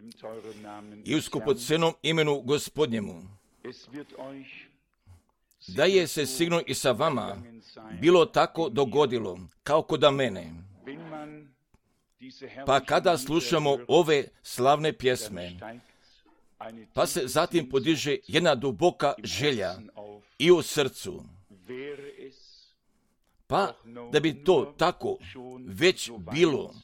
i u skupocenom imenu Gospodnjemu. Da je se sigurno i sa vama bilo tako dogodilo, kao kod mene. Pa kada slušamo ove slavne pjesme, pa se zatim podiže jedna duboka želja i u srcu. Pa da bi to tako već bilo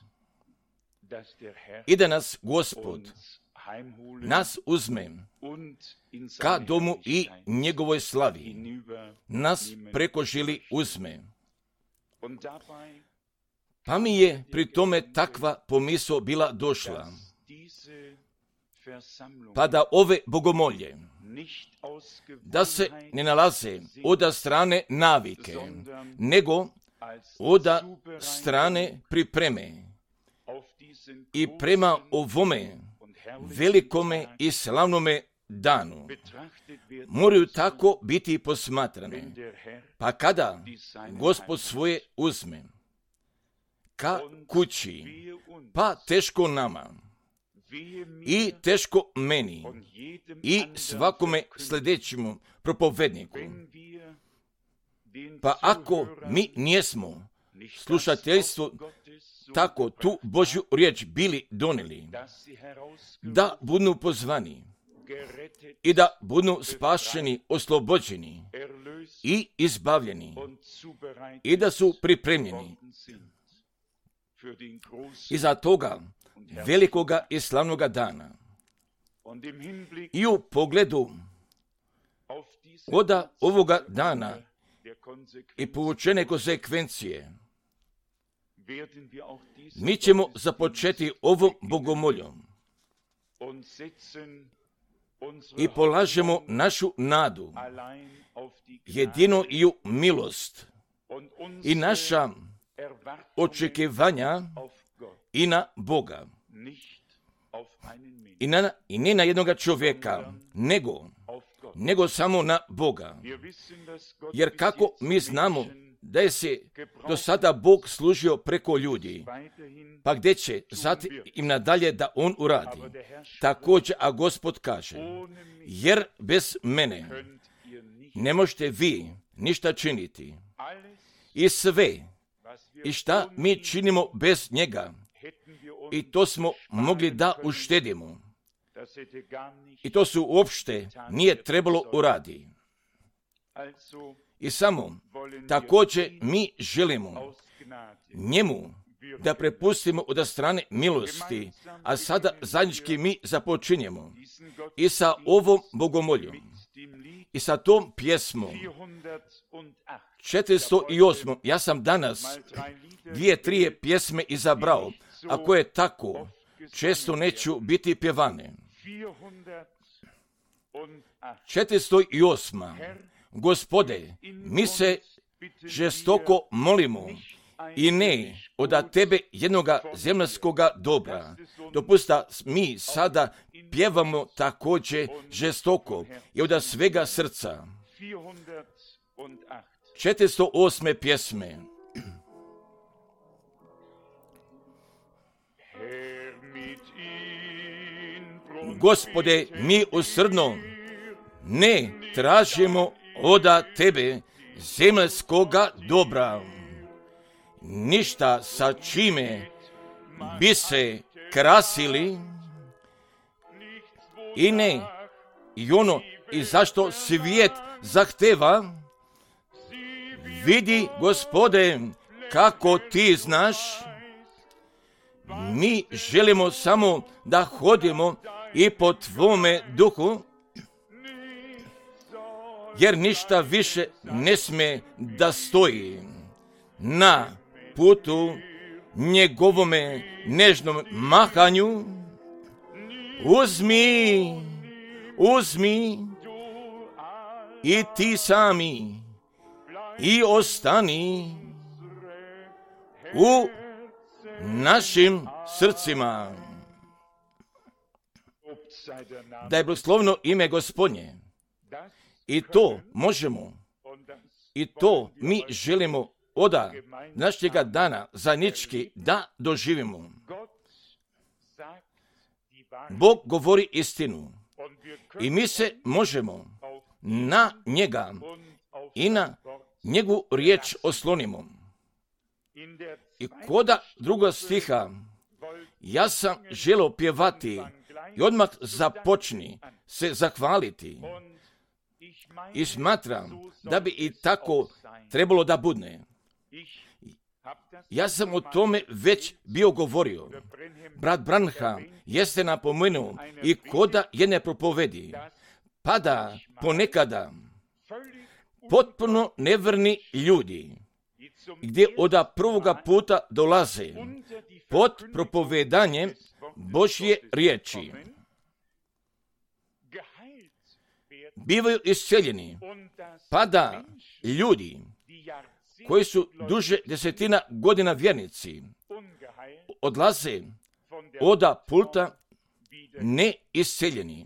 i da nas Gospod nas uzme ka domu i njegovoj slavi, nas preko žili uzme. Pa mi je pri tome takva pomisao bila došla, pa da ove bogomolje, da se ne nalaze od strane navike, nego od strane pripreme i prema ovome velikome i slavnome danu moraju tako biti posmatrane. Pa kada Gospod svoje uzme ka kući, pa teško nama i teško meni i svakome sljedećemu propovedniku. Pa ako mi nijesmo slušateljstvo tako tu Božju riječ bili donijeli, da budu pozvani i da budu spašeni, oslobođeni i izbavljeni i da su pripremljeni iza toga velikoga i slavnoga dana. I u pogledu od ovoga dana i povučene konsekvencije, mi ćemo započeti ovom bogomoljom i polažemo našu nadu jedino i u milost i naša očekivanja i na Boga. I ne na jednoga čovjeka, nego samo na Boga. Jer kako mi znamo da je se do sada Bog služio preko ljudi, pa gdje će zatim im nadalje da on uradi. Također, a Gospod kaže, jer bez mene ne možete vi ništa činiti. I sve, i šta mi činimo bez njega, i to smo mogli da uštedimo. I to su uopšte nije trebalo uradi. I samo također mi želimo njemu da prepustimo od strane milosti, a sada zajednički mi započinjemo i sa ovom bogomoljom i sa tom pjesmom 408. Ja sam danas 2-3 pjesme izabrao, a koje tako često neću biti pjevane. 408. Gospode, mi se žestoko molimo i ne od tebe jednoga zemaljskoga dobra. Dopusta mi sada pjevamo također žestoko i od svega srca. 408. pjesme. Gospode, mi usrdno ne tražimo od tebe zemaljskoga dobra, ništa sa čime bi se krasili i ne i ono i zašto svijet zahteva. Vidi, Gospode, kako ti znaš, mi želimo samo da hodimo i po tvome duhu, jer ništa više ne sme da stoji na putu njegovome nežnom mahanju. Uzmi i ti sami i ostani u našim srcima. Da je blagoslovno ime Gospodnje. I to možemo. I to mi želimo od našega dana zajednički da doživimo. Bog govori istinu i mi se možemo na njega i na njegovu riječ oslonimo. I koda druga stiha, ja sam želio pjevati i odmah započni se zahvaliti i smatram da bi i tako trebalo da bude. Ja sam o tome već bio govorio. Brat Branham jeste napomenuo i koda jedne propovedi, pa da ponekada potpuno nevrni ljudi, gdje od prvoga puta dolaze pod propovedanje Božje riječi, bivaju isceljeni, pa da ljudi koji su duže 10 godina vjernici odlaze od pulta ne isceljeni.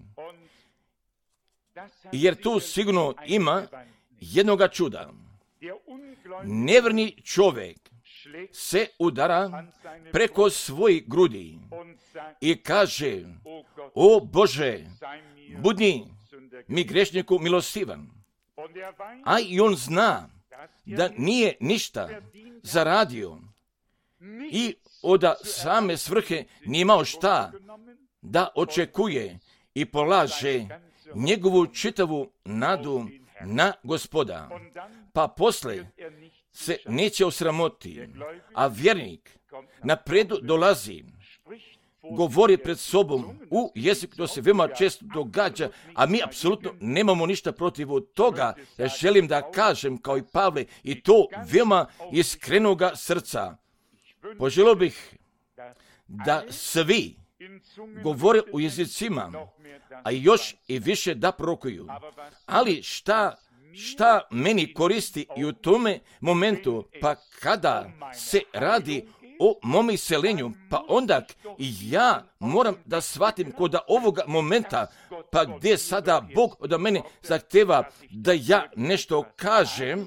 Jer tu sigurno ima jednoga čuda. Nevrni čovjek se udara preko svojih grudi i kaže: o Bože, budi mi grešniku milostivan. A i on zna da nije ništa zaradio i od same svrhe nije imao šta da očekuje i polaže njegovu čitavu nadu na Gospoda, pa posle se neće osramoti, a vjernik napredu dolazi, govori pred sobom u jeziku, to se veoma često događa, a mi apsolutno nemamo ništa protiv toga. Ja želim da kažem kao i Pavle i to veoma iskrenoga srca. Poželio bih da svi govore u jezicima, a još i više da prorokuju. Ali šta meni koristi i u tome momentu, pa kada se radi o mom iseljenju, pa onda i ja moram da shvatim kod ovoga momenta, pa gdje sada Bog od mene zahteva da ja nešto kažem,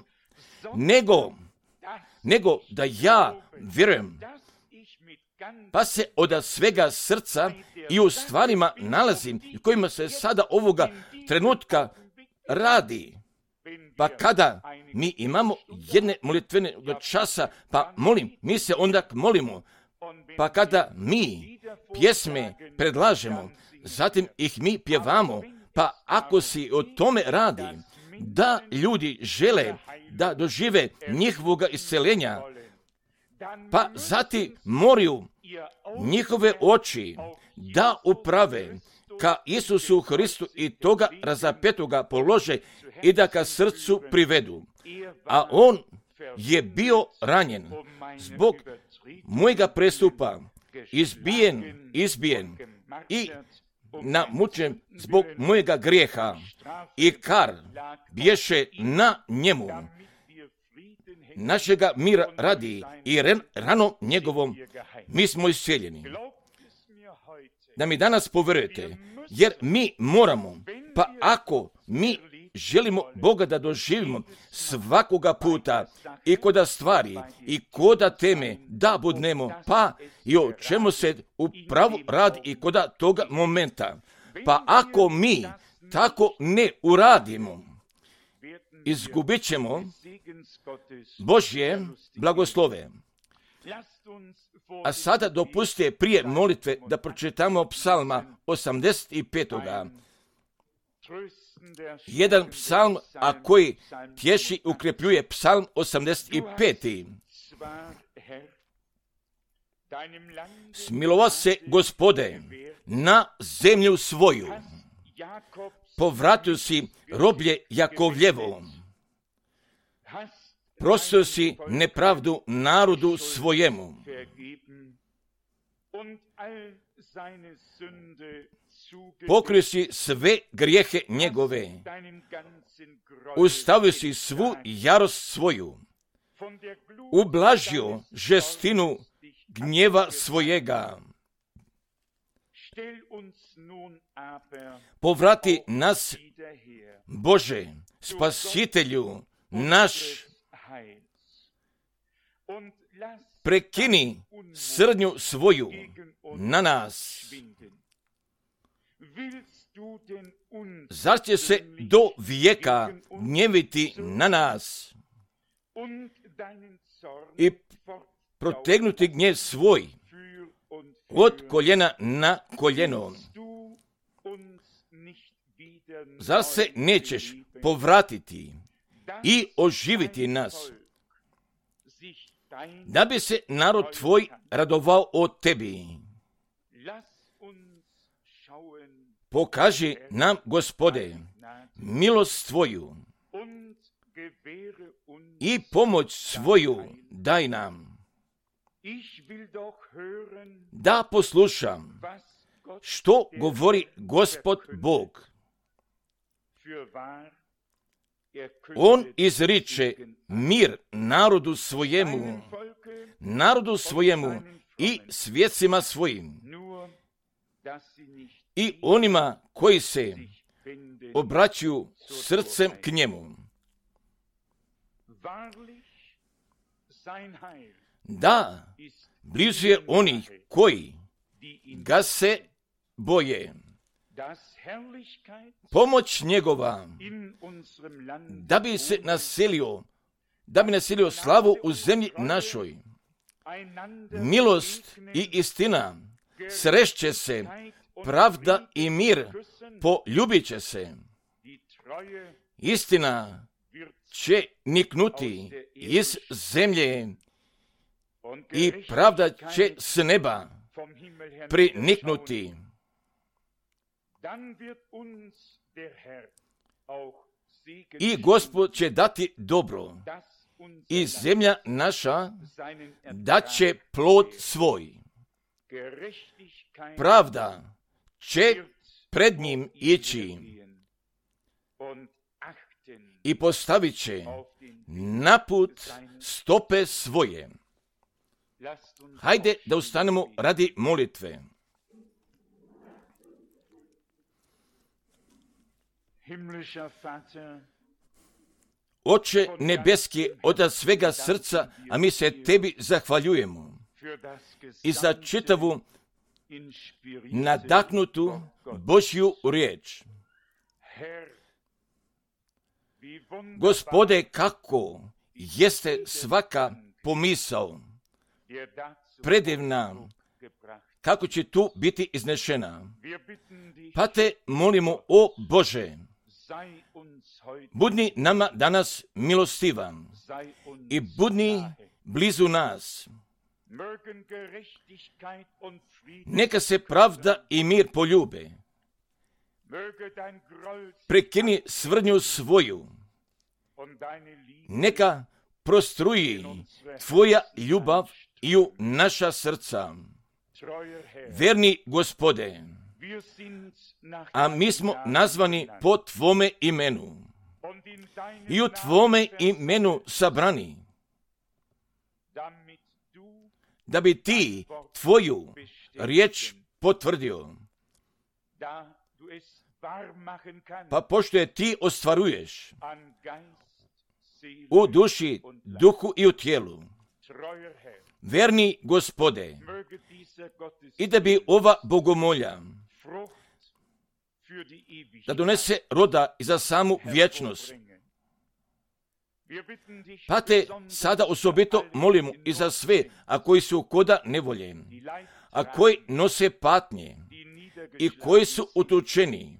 nego da ja vjerujem, pa se od svega srca i u stvarima nalazim i kojima se sada ovoga trenutka radi. Pa kada mi imamo jedne molitvene časa, pa mi se onda molimo. Pa kada mi pjesme predlažemo, zatim ih mi pjevamo, pa ako si o tome radi, da ljudi žele da dožive njihovoga isceljenja, pa zatim moraju njihove oči da uprave ka Isusu Hristu i toga razapetoga polože i da ka srcu privedu. A on je bio ranjen zbog mojega prestupa, izbijen i namučen zbog mojega grijeha i kar bješe na njemu. Našega mira radi i rano njegovom mi smo isceljeni. Da mi danas povjerujete, jer mi moramo, pa ako mi želimo Boga da doživimo svakoga puta i koda stvari i koda teme da budnemo, pa i o čemu se upravo radi i koda toga momenta. Pa ako mi tako ne uradimo, izgubit ćemo Božje blagoslove. A sada dopustite prije molitve da pročitamo psalma 85. Jedan psalm, a koji tješi ukrepljuje psalm 85. Smilovao se Gospode na zemlju svoju, povratio si roblje Jakovljevo, prostio si nepravdu narodu svojemu. Pokrio si sve grijehe njegove, ustavio si svu jarost svoju, ublažio žestinu gnjeva svojega. Povrati nas, Bože, Spasitelju naš, prekini srdnju svoju na nas. Zar će se do vijeka gnjeviti na nas i protegnuti gnjev svoj od koljena na koljeno? Zar se nećeš povratiti i oživiti nas, da bi se narod tvoj radovao o tebi? Pokaži nam, Gospode, milost tvoju i pomoć svoju daj nam. Da poslušam što govori Gospod Bog. On izriče mir narodu svojemu i svjecima svojim, i onima koji se obraćaju srcem k njemu. Da, blizu je onih koji ga se boje. Pomoć njegova, da bi naselio slavu u zemlji našoj. Milost i istina srešće se, pravda i mir poljubit će se. Istina će niknuti iz zemlje i pravda će s neba priniknuti. I Gospod će dati dobro i zemlja naša dat će plod svoj. Pravda će pred njim ići i postavit će na put stope svoje. Hajde da ustanemo radi molitve. Oče nebeski, od svega srca, a mi se tebi zahvaljujemo i za čitavu nadahnutu Božju riječ. Gospode, kako jeste svaka pomisao predivna, kako će tu biti iznešena. Pa te molimo, o Bože, budni nama danas milostivan i budni blizu nas. Neka se pravda i mir poljube. Prekini svrdnju svoju. Neka prostruji tvoja ljubav i u naša srca. Verni Gospode, a mi smo nazvani po tvome imenu i u tvome imenu sabrani, da bi ti tvoju riječ potvrdio. Pa pošto je ti ostvaruješ u duši, duhu i u tijelu, verni Gospode, i da bi ova bogomolja da donese roda i za samu vječnost. Pa te sada osobito molimo i za sve, a koji su koda nevolje, a koji nose patnje i koji su utučeni.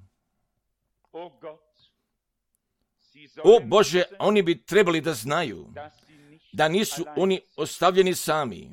O Bože, oni bi trebali da znaju da nisu oni ostavljeni sami,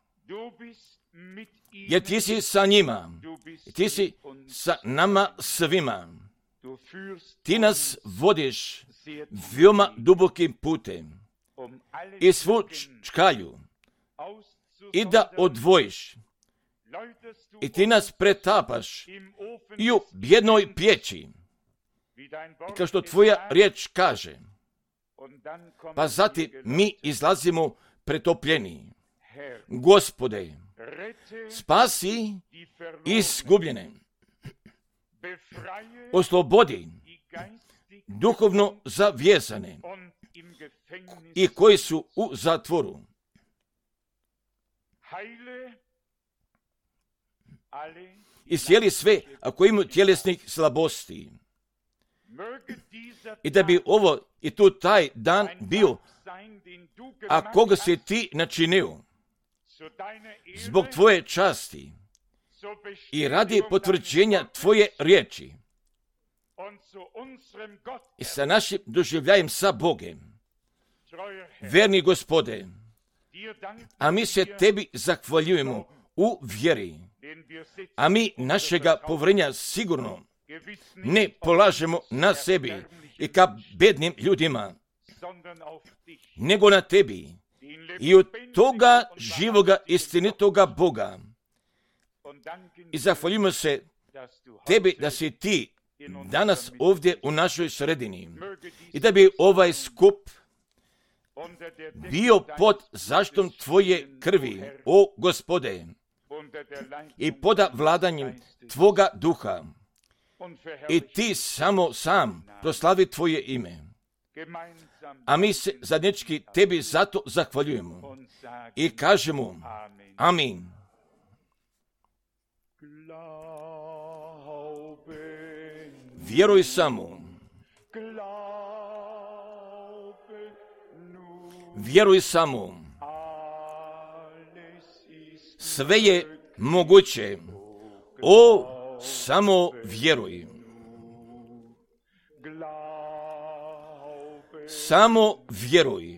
jer ti si sa njima, ti si sa nama svima. Ti nas vodiš veoma dubokim putem i svu čkalju i da odvojiš, i ti nas pretapaš i u bjednoj pječi, i kao što tvoja riječ kaže, pa zatim mi izlazimo pretopljeni. Gospode, spasi izgubljene, oslobodi duhovno zavjezane i koji su u zatvoru. iscijeli sve ako imaju tjelesnih slabosti. I da bi ovo i tu taj dan bio, a koga si ti načinio, zbog tvoje časti i radi potvrđenja tvoje riječi i sa našim doživljajem sa Bogem. Verni Gospode, a mi se tebi zahvaljujemo u vjeri, a mi našega povjerenja sigurno ne polažemo na sebi i ka bednim ljudima, nego na tebi i od toga živoga istinitoga Boga. I zahvaljujemo se tebi da si ti danas ovdje u našoj sredini i da bi ovaj skup bio pod zaštitom tvoje krvi, o Gospode, i pod vladanjem tvoga duha. I ti samo sam proslavi tvoje ime. A mi se zajednički tebi zato zahvaljujemo i kažemo amin. Vjeruj samo. Vjeruj samo. Sve je moguće. O, samo vjeruj. Samo vjeruj.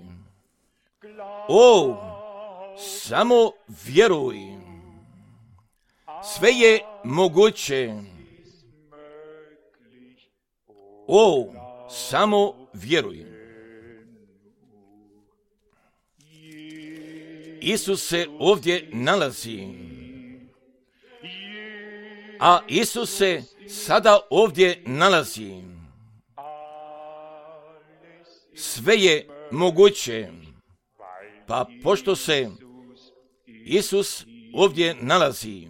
O, samo vjeruj. Sve je moguće. O, samo vjeruj. Isus se ovdje nalazi. A Isus se sada ovdje nalazi. Sve je moguće. Pa pošto se Isus ovdje nalazi,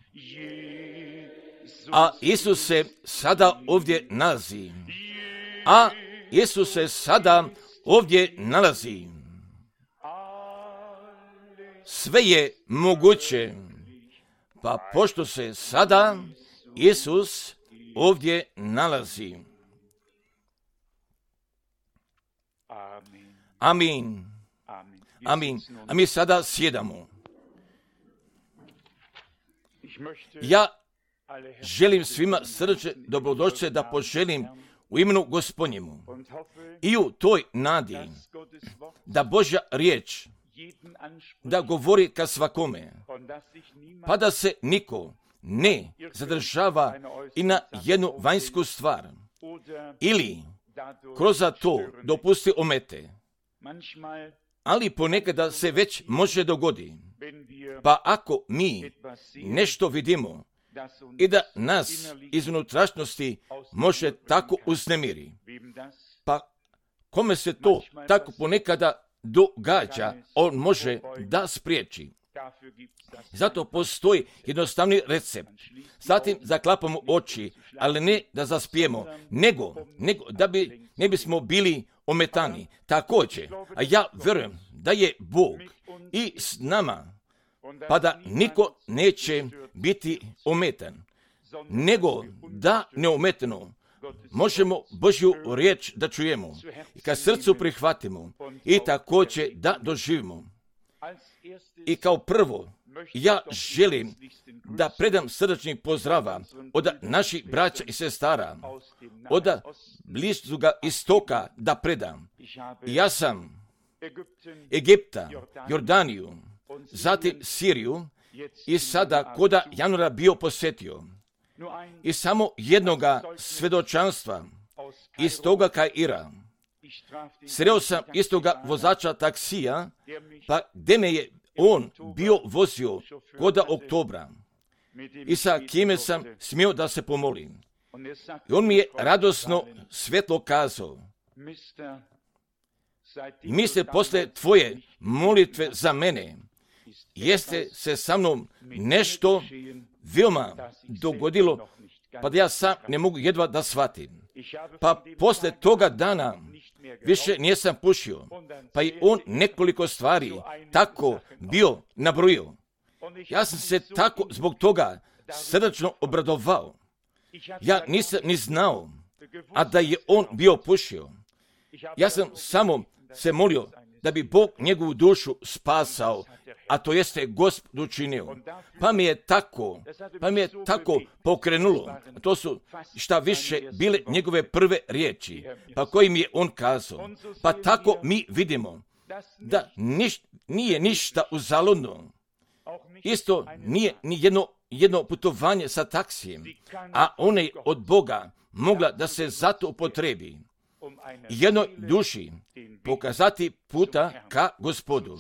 a Isus se sada ovdje nalazi, a Isus se sada ovdje nalazi, sve je moguće. Pa pošto se sada Isus ovdje nalazi. Amin. Amin. A mi sada sjedamo. Ja želim svima srce dobrodošlice da poželim u imenu Gospodnjemu i u toj nadi da Božja riječ da govori ka svakome, pa da se niko ne zadržava i na jednu vanjsku stvar ili kroz to dopusti omete. Ali ponekada se već može dogodi. Pa ako mi nešto vidimo i da nas iz unutrašnjosti može tako uznemiri, pa kome se to tako ponekada događa, on može da spriječi. Zato postoji jednostavni recept. Zatim zaklapamo oči, ali ne da zaspijemo, nego da ne bismo bili ometani. Također, a ja vjerujem da je Bog i s nama, pa da niko neće biti ometan, nego da neometano možemo Božju riječ da čujemo i ka srcu prihvatimo i također da doživimo. I kao prvo, ja želim da predam srdačnih pozdrava od naših braća i sestara, od Bliskoga istoka da predam. Ja sam Egipta, Jordaniju, zatim Siriju i sada koda januara bio posjetio. I samo jednoga svjedočanstva iz toga Kaira. Sreo sam istoga vozača taksija, pa gdje me je on bio vozio koda oktobra i sa kime sam smio da se pomolim. I on mi je radosno svetlo kazao: misle posle tvoje molitve za mene, jeste se sa mnom nešto veoma dogodilo, pa da ja sam ne mogu jedva da shvatim. Pa posle toga dana više nisam pušio, pa i on nekoliko stvari tako bio nabrojio. Ja sam se tako zbog toga srdačno obradovao. Ja nisam ni znao, a da je on bio pušio. Ja sam samo se molio da bi Bog njegovu dušu spasao, a to jeste Gospod učinio. Pa mi je tako pokrenulo. To su šta više bile njegove prve riječi, pa kojim je on kazao. Pa tako mi vidimo da nije ništa uzaludno. Isto nije ni jedno putovanje sa taksijem, a ona je od Boga mogla da se zato upotrebi. Jednoj duši pokazati puta ka Gospodu.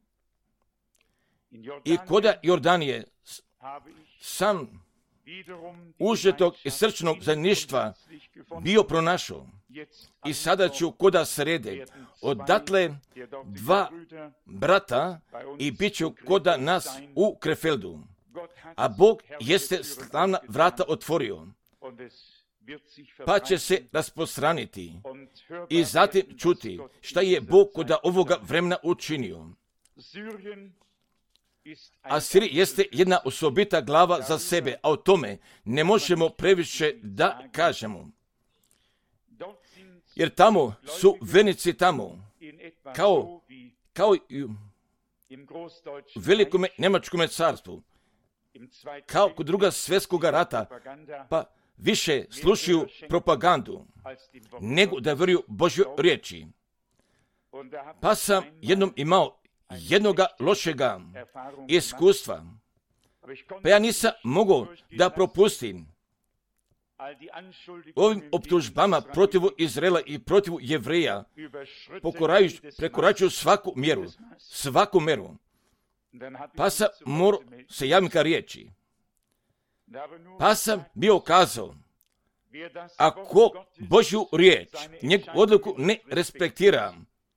I koda Jordanije sam užetog i srčnog zajedništva bio pronašao. I sada ću koda srede odatle 2 brata i bit ću koda nas u Krefeldu. A Bog jeste slavna vrata otvorio, pa će se rasprostraniti i zatim čuti šta je Bog koda ovoga vremena učinio. Asirija jeste jedna osobita glava za sebe, a o tome ne možemo previše da kažemo. Jer tamo su vernici tamo, kao i u velikome Njemačkome carstvu, kao kod Druga svjetskog rata, pa više slušaju propagandu, nego da vjeruju Božjoj riječi. Pa sam jednom imao jednoga lošega iskustva, pa ja nisam mogao da propustim ovim optužbama protiv Izraela i protiv Jevreja, prekoračuju svaku mjeru. Pa sam morao se javiti ka riječi. Pa sam bio kazao, ako Božju riječ, njegovu odluku ne respektira,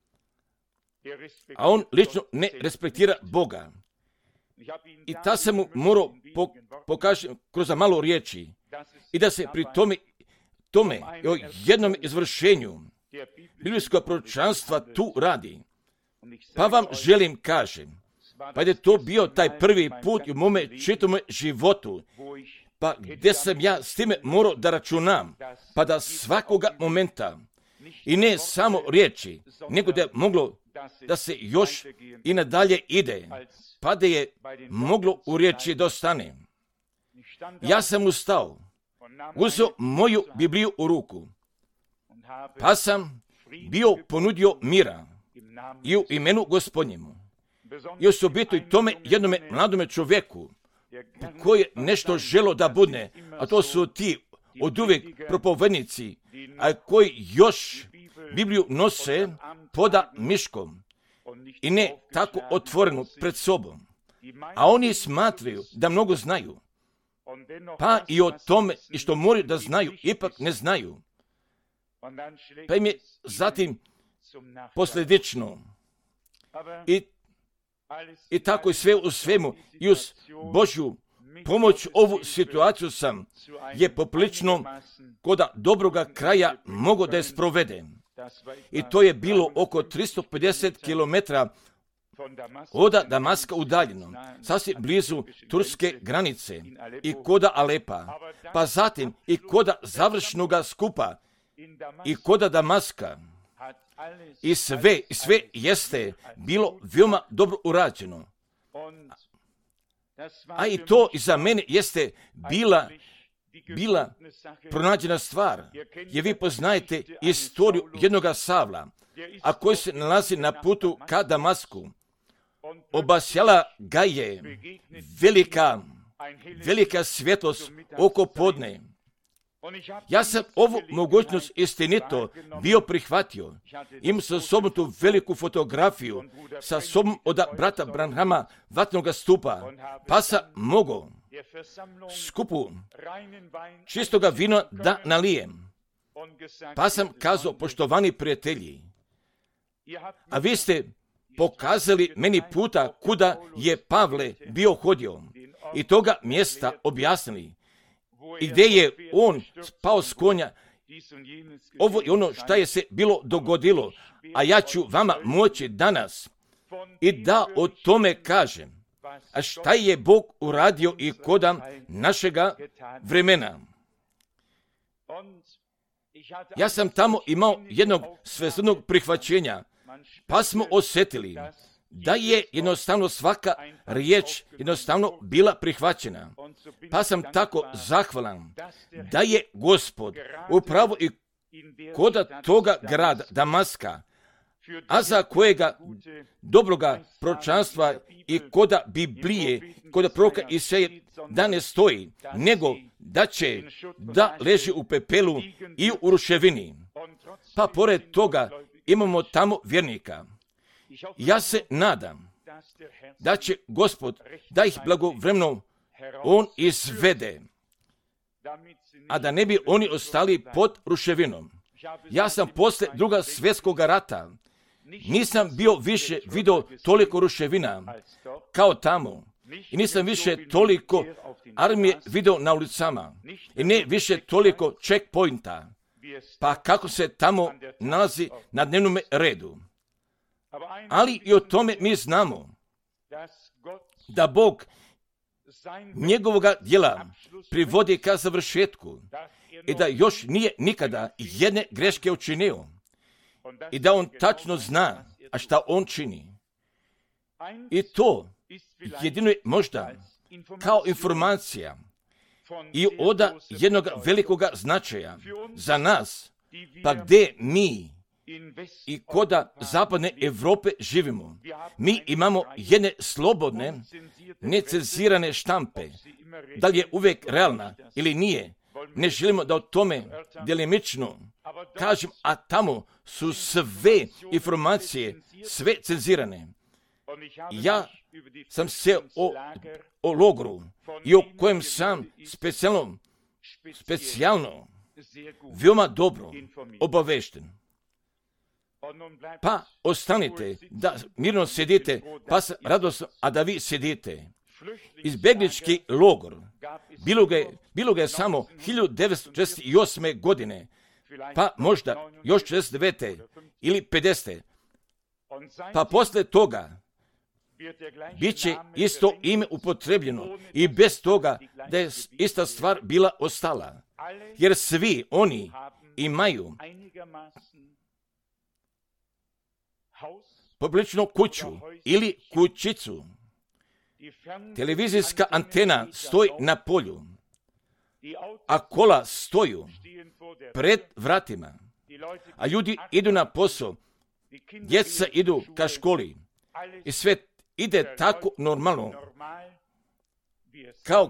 a on lično ne respektira Boga. I ta sam mu morao pokazati kroz malo riječi i da se pri tome o jednom izvršenju biblijskog proročanstva tu radi. Pa vam želim kažem, pa je to bio taj prvi put u mome čitome životu, pa gdje sam ja s time morao da računam, pa da svakoga momenta, i ne samo riječi, nego da je moglo da se još i nadalje ide, pa da je moglo u riječi da ostane. Ja sam ustao, uzeo moju Bibliju u ruku, pa sam bio ponudio mira i u imenu Gospodnjemu. I osobito i tome jednome mladome čovjeku koji je nešto želo da bude, a to su ti od uvijek propovednici, a koji još Bibliju nose poda miškom i ne tako otvorenu pred sobom. A oni smatraju da mnogo znaju, pa i o tome i što moraju da znaju, ipak ne znaju. Pa im je zatim posljedično i tako i sve u svemu i uz Božju pomoć ovu situaciju sam je poprilično koda dobroga kraja mogo da je sprovede. I to je bilo oko 350 km od Damaska udaljeno, sasvim blizu turske granice i koda Alepa, pa zatim i koda završnoga skupa i koda Damaska. I sve jeste bilo veoma dobro urađeno. A i to i za mene jeste bila pronađena stvar, jer vi poznajete istoriju jednoga Savla, a koji se nalazi na putu ka Damasku. Obasjala ga je velika svjetlost oko podne. Ja sam ovu mogućnost istinito bio prihvatio. Imam sa sobom tu veliku fotografiju sa sobom od brata Branhama vatnoga stupa, pa sam mogao skupu čistoga vina da nalijem. Pa sam kazao, poštovani prijatelji, a vi ste pokazali meni puta kuda je Pavle bio hodio i toga mjesta objasnili. I gdje je on spao s konja, ovo je ono šta je se bilo dogodilo, a ja ću vama moći danas i da o tome kažem. a šta je Bog uradio i koda našega vremena. Ja sam tamo imao jednog svestrnog prihvaćenja, pa smo osjetili da je jednostavno svaka riječ jednostavno bila prihvaćena. Pa sam tako zahvalan da je Gospod upravo i koda toga grada Damaska, a za kojega dobroga proročanstva i koda Biblije, koda proroka Isaije da ne stoji, nego da će da leži u pepelu i u ruševini. Pa pored toga imamo tamo vjernika. Ja se nadam da će Gospod da ih blagovremeno on izvede, a da ne bi oni ostali pod ruševinom. Ja sam posle Drugog svjetskog rata nisam bio više vidio toliko ruševina kao tamo i nisam više toliko armije vidio na ulicama i ne više toliko checkpointa, pa kako se tamo nalazi na dnevnom redu. Ali i o tome mi znamo da Bog njegovoga djela privodi ka završetku i da još nije nikada jedne greške učinio i da on tačno zna, a šta on čini. I to jedino je možda kao informacija i od jednog velikoga značaja za nas, pa gdje mi i koda zapadne Europe živimo. Mi imamo jedne slobodne, necenzirane štampe. Da li je uvijek realna ili nije, ne želimo da o tome delimično kažem, a tamo su sve informacije, sve cenzirane. Ja sam se o logoru i o kojem sam specijalno veoma dobro obavešten. Pa ostanite da mirno sedite, pa radosno, a da vi sedite. Izbjeglički logor bilo ga je samo 1948. godine, pa možda još 49. ili 50. Pa posle toga bit će isto ime upotrebljeno i bez toga da je ista stvar bila ostala. Jer svi oni imaju poprilično kuću ili kućicu. Televizijska antena stoji na polju, a kola stoju pred vratima, a ljudi idu na posao, djeca idu ka školi i sve ide tako normalno kao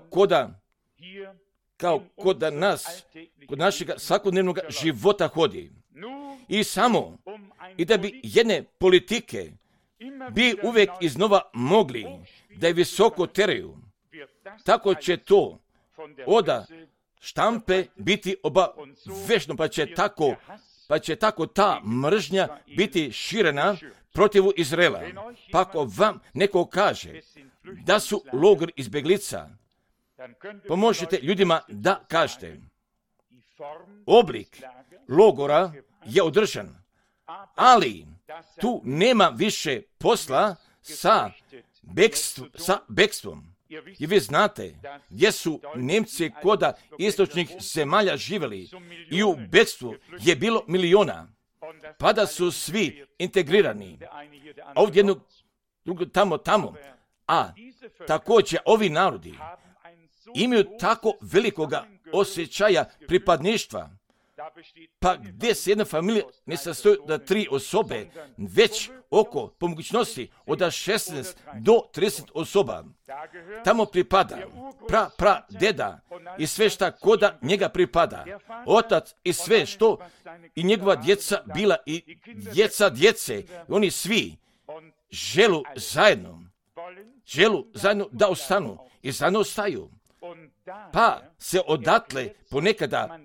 kod nas, kod našeg svakodnevnog života hodi. I samo i da bi jedne politike bi uvijek iznova mogli da je visoko teraju, tako će to od štampe biti obavešteno, pa će tako ta mržnja biti širena protiv Izraela. Pa ako vam neko kaže da su logor izbjeglica, pomožete ljudima da kažete, oblik logora je održan, ali tu nema više posla sa bekstvom. I vi znate gdje su Nemci koda istočnih zemalja živjeli i u bekstvu je bilo miliona, pa da su svi integrirani. Ovdje jednog, tamo. A također ovi narodi imaju tako velikoga osjećaja pripadništva, pa gdje se jedna familija ne sastoji da 3 osobe, već oko, po mogućnosti, od 16 do 30 osoba. Tamo pripada deda i sve šta koda njega pripada. Otac i sve što i njegova djeca bila i djeca djece. Oni svi želu zajedno da ostanu i zajedno ostaju. Pa se odatle ponekada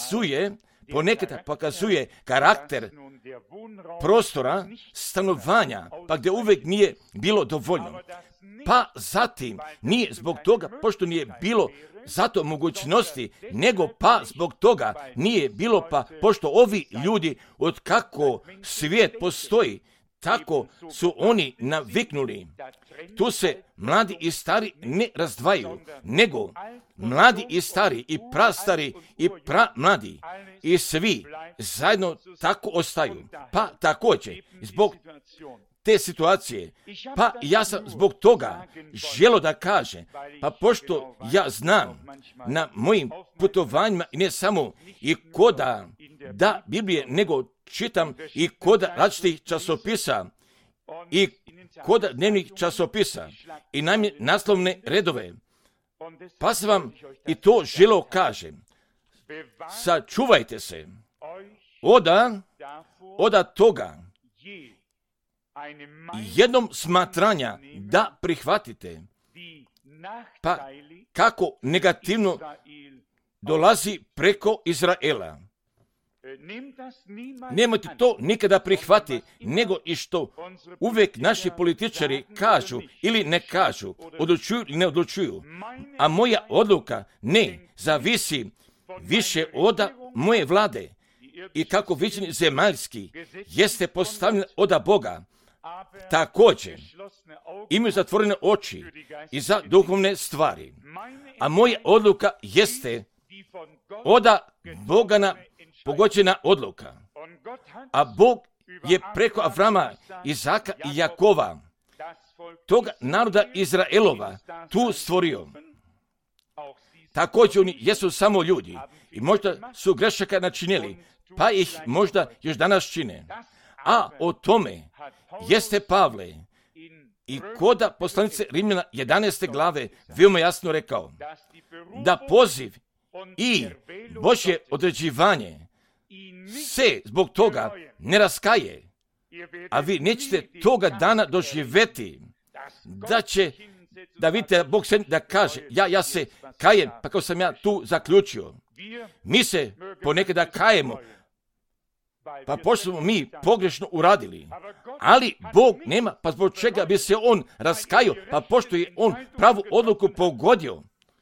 pokazuje karakter prostora stanovanja, pa gdje uvijek nije bilo dovoljno. Pa zatim nije zbog toga, pošto nije bilo zato mogućnosti, nego pa zbog toga nije bilo, pa pošto ovi ljudi od kako svijet postoji, tako su oni naviknuli. Tu se mladi i stari ne razdvajaju, nego mladi i stari i prastari i pramladi i svi zajedno tako ostaju. Pa također, zbog te situacije, pa ja sam zbog toga želio da kažem, pa pošto ja znam na mojim putovanjima i ne samo i koda da Biblije, nego čitam i koda različitih časopisa i koda dnevnih časopisa i naslovne redove. Pa sam vam i to želio kažem. Sačuvajte se oda toga jednom smatranja da prihvatite, pa kako negativno dolazi preko Izraela. Nemojte to nikada prihvati, nego i što uvijek naši političari kažu ili ne kažu, odlučuju ili ne odlučuju. A moja odluka ne zavisi više od moje vlade i kako viđenje zemaljski jeste postavljeno od Boga. Također imaju zatvorene oči i za duhovne stvari. A moja odluka jeste od Bogana pogođena odluka. A Bog je preko Avrama, Izaka i Jakova, toga naroda Izraelova, tu stvorio. Također oni jesu samo ljudi i možda su grešaka načinili, pa ih možda još danas čine. A o tome jeste Pavle i koda poslanice Rimljana 11. glave veoma jasno rekao da poziv i Božje određivanje se zbog toga ne raskaje, a vi nećete toga dana doživjeti da vidite Bog se da kaže ja se kajem, pa kao sam ja tu zaključio. Mi se ponekada kajemo, pa pošto smo mi pogrešno uradili, ali Bog nema, pa zbog čega bi se on raskajao, pa pošto je on pravu odluku pogodio.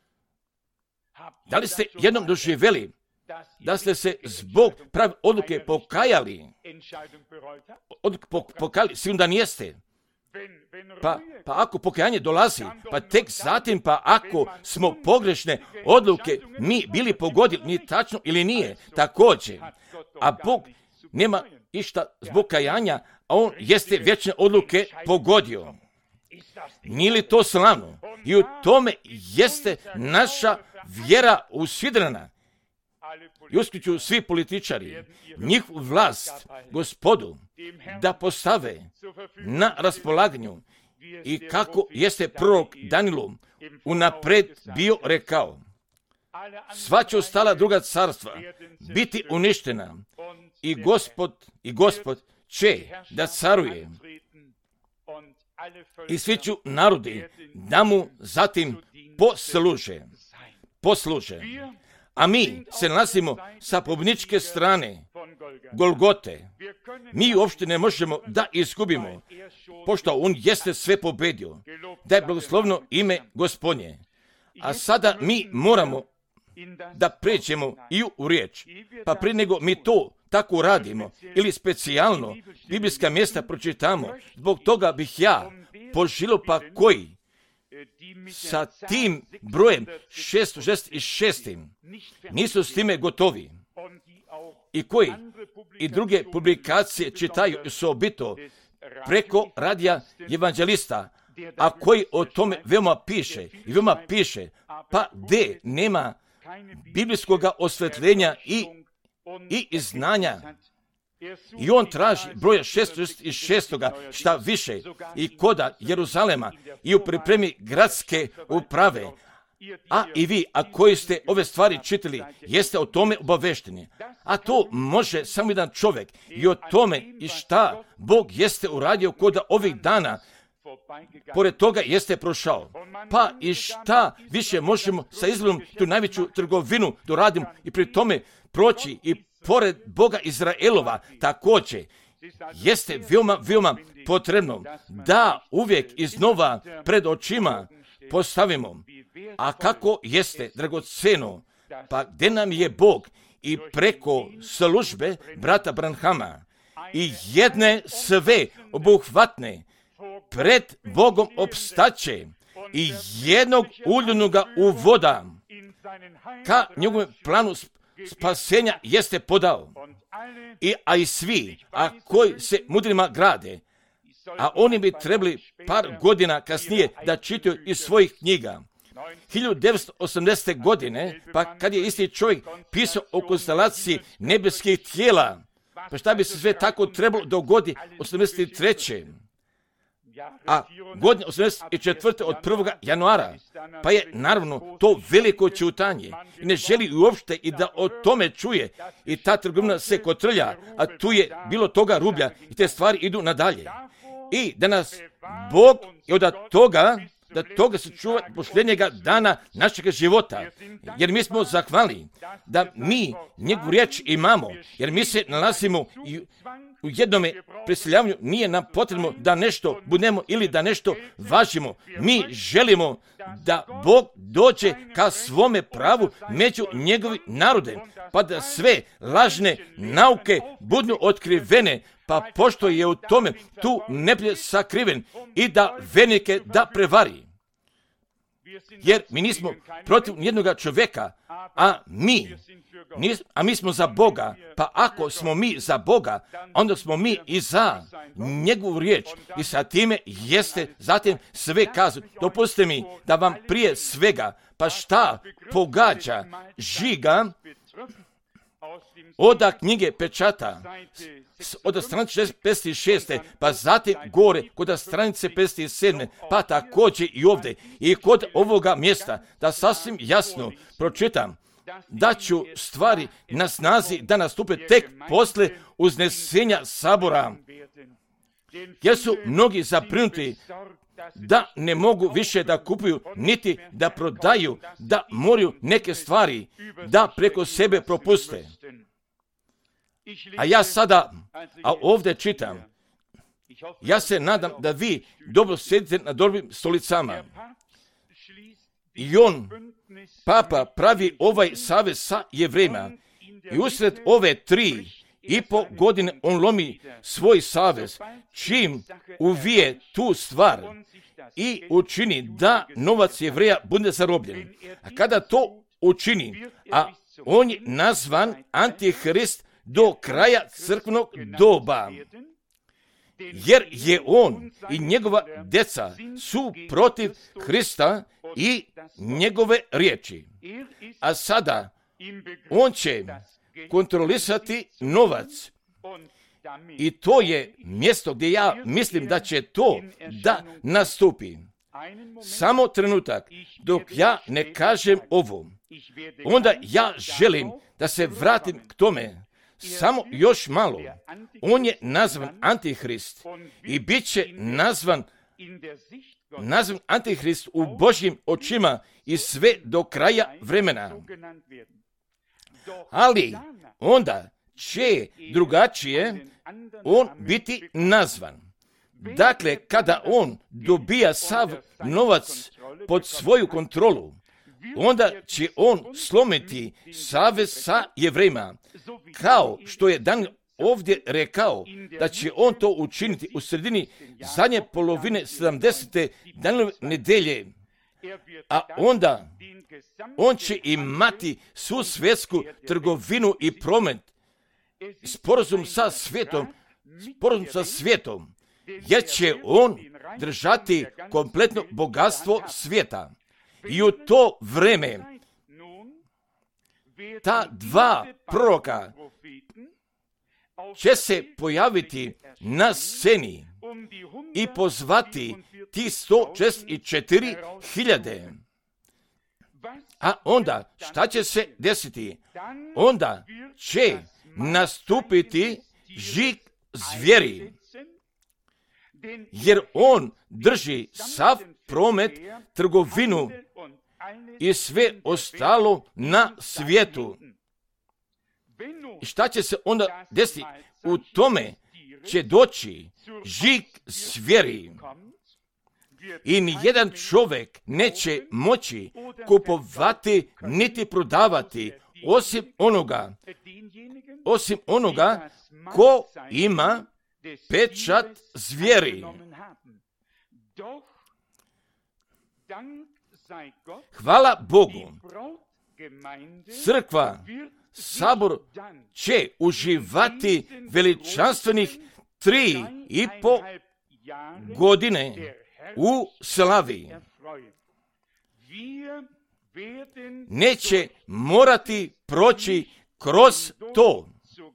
Da li ste jednom doživjeli da ste se zbog prave odluke pokajali? Pokajali, sigurno da nijeste. Pa ako pokajanje dolazi, pa tek zatim, pa ako smo pogrešne odluke mi bili pogodili, ni tačno ili nije, također. A Bog nema išta zbog kajanja, a on jeste vječne odluke pogodio. Nije li to slavno? I u tome jeste naša vjera usidrena. I uskliču svi političari, njihovu vlast, Gospodu, da postave na raspolaganju i kako jeste prorok Danilu unapred bio rekao. Sva će ostala druga carstva biti uništena i Gospod će da caruje i svi ću narodi da mu zatim posluže. A mi se nalazimo sa pobjedničke strane Golgote. Mi uopšte ne možemo da izgubimo, pošto on jeste sve pobedio. Da je blagoslovno ime Gospodnje. A sada mi moramo da pređemo i u riječ. Pa prije nego mi to tako radimo ili specijalno biblijska mjesta pročitamo, zbog toga bih ja poželio pa koji sa tim brojem 666 nisu s time gotovi i koji i druge publikacije čitaju osobito preko radija evanđelista, a koji o tome veoma piše, pa gdje nema biblijskog osvetljenja i znanja. I on traži broja 666. šta više i koda Jeruzalema i u pripremi gradske uprave. A i vi, a koji ste ove stvari čitali, jeste o tome obavešteni. A to može samo jedan čovjek i o tome i šta Bog jeste uradio koda ovih dana, pored toga jeste prošao. Pa i šta više možemo sa Izraelom tu najveću trgovinu doradimo i pri tome proći i pored Boga Izraelova također jeste veoma potrebno da uvijek iznova pred očima postavimo. A kako jeste dragoceno, pa gdje nam je Bog i preko službe brata Branhama i jedne sve obuhvatne pred Bogom opstaće i jednog uljenoga u voda ka njegovom planu spasenja jeste podao. A i svi, a koji se mudrima grade, a oni bi trebali par godina kasnije da čitaju iz svojih knjiga. 1980. godine, pa kad je isti čovjek pisao o konstelaciji nebeskih tijela, pa šta bi se sve tako trebalo dogoditi 83. A godine 84. od 1. januara, pa je naravno to veliko ćutanje i ne želi uopšte i da o tome čuje i ta trgovina se kotrlja, a tu je bilo toga rublja i te stvari idu nadalje. I da nas Bog i od toga se čuva posljednjega dana našeg života, jer mi smo zahvalni da mi njegovu riječ imamo, jer mi se nalazimo u jednome preseljavanju, nije nam potrebno da nešto budemo ili da nešto važimo. Mi želimo da Bog dođe ka svome pravu među njegovi narode, pa da sve lažne nauke budu otkrivene, pa pošto je u tome tu neprijatelj sakriven i da vernike da prevari. Jer mi nismo protiv jednoga čovjeka, a mi smo za Boga, pa ako smo mi za Boga, onda smo mi i za njegovu riječ i sa time jeste zatim sve kazu. Dopustite mi da vam prije svega, pa šta pogađa žiga od knjige pečata, od stranice 56. pa zatim gore kod stranice 57. pa također i ovdje i kod ovoga mjesta, da sasvim jasno pročitam da ću stvari na snazi da nastupe tek posle uznesenja sabora, jer su mnogi zabrinuti da ne mogu više da kupuju, niti da prodaju, da moraju neke stvari da preko sebe propuste. A ja sada, ovdje čitam, ja se nadam da vi dobro sjedite na dobrim stolicama. I Papa pravi ovaj savez sa Jevrejima i usred ove 3,5 godine on lomi svoj savez, čim uvije tu stvar i učini da novac Jevreja bude zarobljen. A kada to učini, a on je nazvan Antihrist do kraja crkvenog doba, jer je on i njegova djeca su protiv Hrista i njegove riječi. A sada on će kontrolisati novac i to je mjesto gdje ja mislim da će to da nastupi. Samo trenutak, dok ja ne kažem ovo, onda ja želim da se vratim k tome. Samo još malo. On je nazvan Antihrist i bit će nazvan Antihrist u Božjim očima i sve do kraja vremena. Ali onda će drugačije on biti nazvan. Dakle, kada on dobija sav novac pod svoju kontrolu, onda će on slomiti savez sa Jevrejima, kao što je Dan ovdje rekao da će on to učiniti u sredini zadnje polovine 70. Danove nedelje, a onda on će imati svu svjetsku trgovinu i promet, sporazum sa svijetom, jer će on držati kompletno bogatstvo svijeta. I u to vreme ta dva proroka će se pojaviti na sceni i pozvati ti 164.000. A onda šta će se desiti? Onda će nastupiti žig zvijeri, jer on drži sav promet, trgovinu i sve ostalo na svijetu. I šta će se onda desiti? U tome će doći žig zvijeri i nijedan čovjek neće moći kupovati niti prodavati osim onoga osim onoga ko ima pečat zvijeri. Hvala Bogu, crkva, sabor će uživati veličanstvenih 3,5 godine u slavi. Neće morati proći kroz to.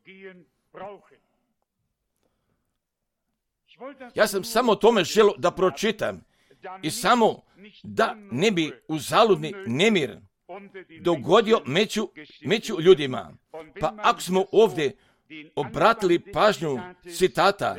Ja sam samo o tome želio da pročitam i samo da ne bi uzaludni nemir dogodio među ljudima. Pa ako smo ovdje obratili pažnju citata,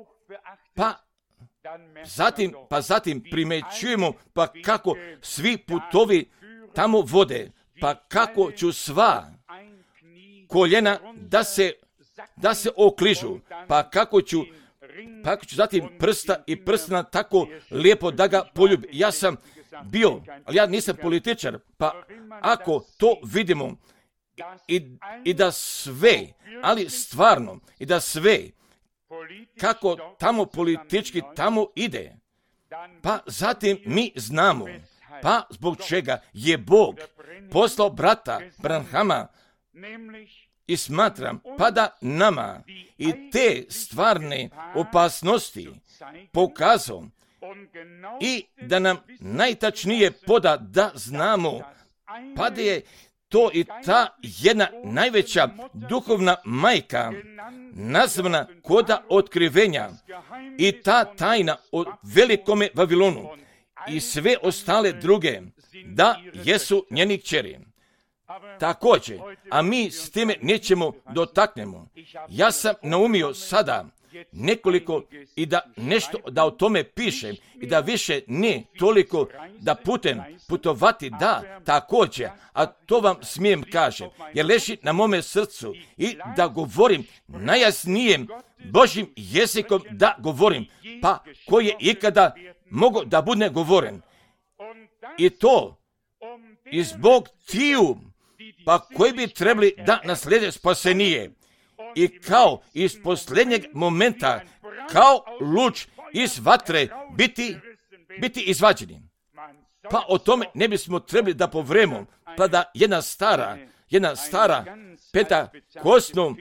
pa zatim primećujemo pa kako svi putovi tamo vode, pa kako ću sva koljena da se okližu, pa kako ću zatim prsta i prstena tako lijepo da ga poljubi. Ja sam bio, ali ja nisam političar, pa ako to vidimo i da sve, ali stvarno, i da sve, kako tamo politički tamo ide, pa zatim mi znamo, pa zbog čega je Bog poslao brata Branhama i smatram, pa da nama i te stvarne opasnosti pokazao i da nam najtačnije poda da znamo, pa da je to i ta jedna najveća duhovna majka nazvana koda otkrivenja i ta tajna o velikome Vavilonu i sve ostale druge, da jesu njeni kćeri. Također, a mi s time nećemo dotaknemo. Ja sam naumio sada nekoliko i da nešto da o tome pišem i da više ne toliko da putovati, da također, a to vam smijem kažem, jer leži na mome srcu i da govorim najjasnijem Božjim jezikom da govorim, pa koji je ikada mogao da bude govoren. I to i zbog tiju, pa koji bi trebali da naslijede spasenije. I kao iz posljednjeg momenta, kao luč iz vatre biti izvađeni. Pa o tome ne bismo trebali da povremo, pa da jedna stara pentakostna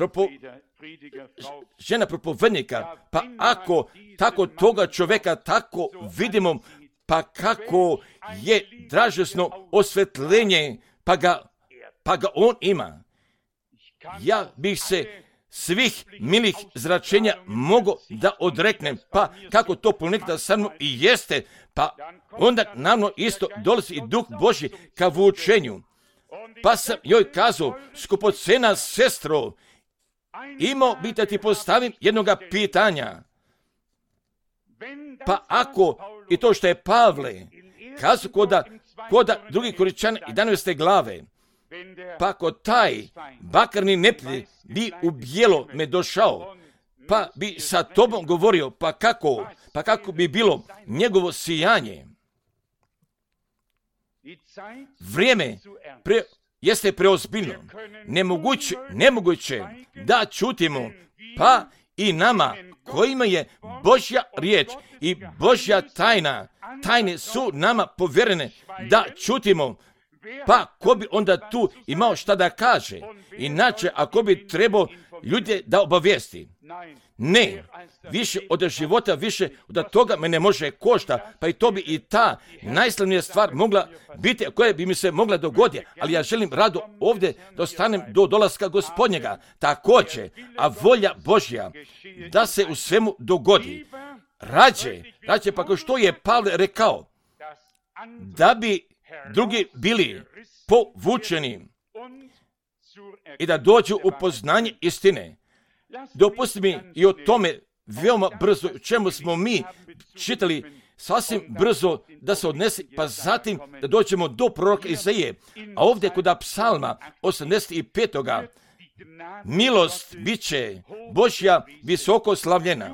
žena propovednika, pa ako tako toga čovjeka tako vidimo, pa kako je dražesno osvetljenje, pa ga on ima. Ja bih se svih milih zračenja mogao da odreknem, pa kako to ponekada sa mnom i jeste, pa onda naravno isto dolazi i Duh Božji ka vučenju. Pa sam joj kazao, skupocena sestro, imao bi da ti postavim jednoga pitanja. Pa ako i to što je Pavle kazao koda drugi Korinčani 11. glave, pa ako taj bakarni neprijatelj bi u bijelo me došao, pa bi sa tobom govorio, pa kako bi bilo njegovo sijanje. Vrijeme jeste preozbiljno, nemoguće da čutimo, pa i nama kojima je Božja riječ i Božja tajne su nama povjerene da čutimo. Pa ko bi onda tu imao šta da kaže? Inače, ako bi trebao ljude da obavijesti. Ne, više od života, više od toga me ne može košta, pa i to bi i ta najslavnija stvar mogla biti, koja bi mi se mogla dogoditi, ali ja želim rado ovdje da ostanem do dolaska Gospodnjega. Također, a volja Božja da se u svemu dogodi. Rađe, pa kao što je Pavle rekao, da bi drugi bili povučeni i da dođu u poznanje istine. Dopusti mi i o tome veoma brzo, čemu smo mi čitali sasvim brzo da se odnese, pa zatim da dođemo do proroka Izaije. A ovdje kod psalma 85. milost bit će Božja visoko slavljena.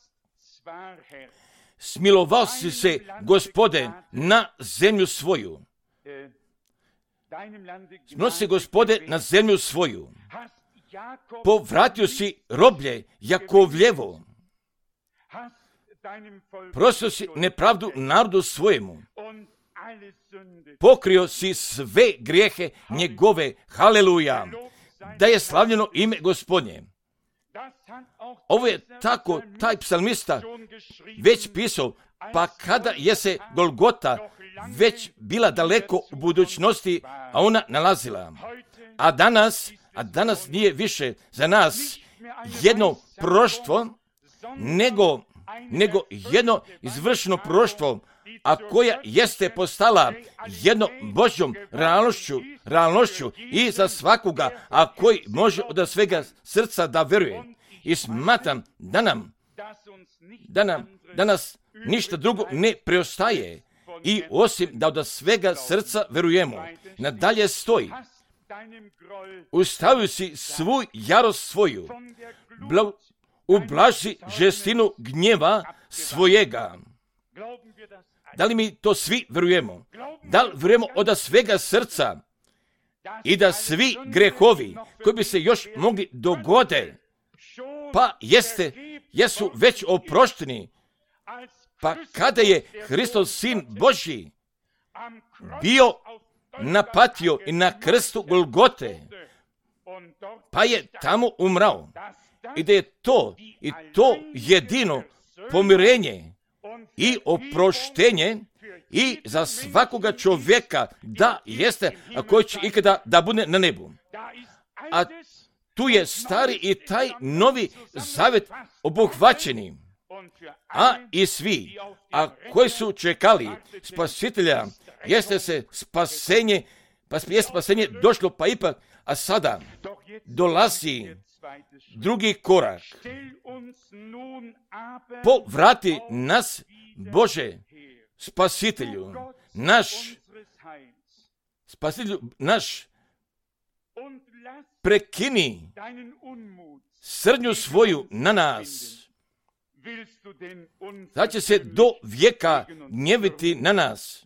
Smilovao si se, Gospode, na zemlju svoju. Smilovao si, Gospode, na zemlju svoju. povratio si roblje Jakovljevo, prostio si nepravdu narodu svojemu, pokrio si sve grijehe njegove, haleluja, da je slavljeno ime Gospodnje. Ovo je tako taj psalmista već pisao, pa kada je se Golgota već bila daleko u budućnosti, a ona nalazila. A danas nije više za nas jedno proroštvo, nego jedno izvršeno proroštvo, a koja jeste postala jednom Božjom realnošću i za svakoga, a koji može od svega srca da veruje. I smatram da nas ništa drugo ne preostaje i osim da od svega srca verujemo. Nadalje stoji, ustavio si svu jarost svoju, ublaži žestinu gnjeva svojega. Da li mi to svi verujemo? Da li verujemo od svega srca i da svi grehovi koji bi se još mogli dogode, pa jesu već oprošteni, pa kada je Hristos Sin Božji bio napatio i na krstu Golgote, pa je tamo umrao, i da je to jedino pomirenje i oproštenje i za svakoga čovjeka da jeste, a koji će ikada da bude na nebu. A tu je stari i taj novi zavjet obuhvaćeni, a i svi, a koji su čekali spasitelja, jeste spasenje došlo, pa ipak, a sada dolazi drugi korak. Povrati nas, Bože, spasitelju, naš, prekini srdnju svoju na nas. Da će se do vijeka gnjeviti na nas,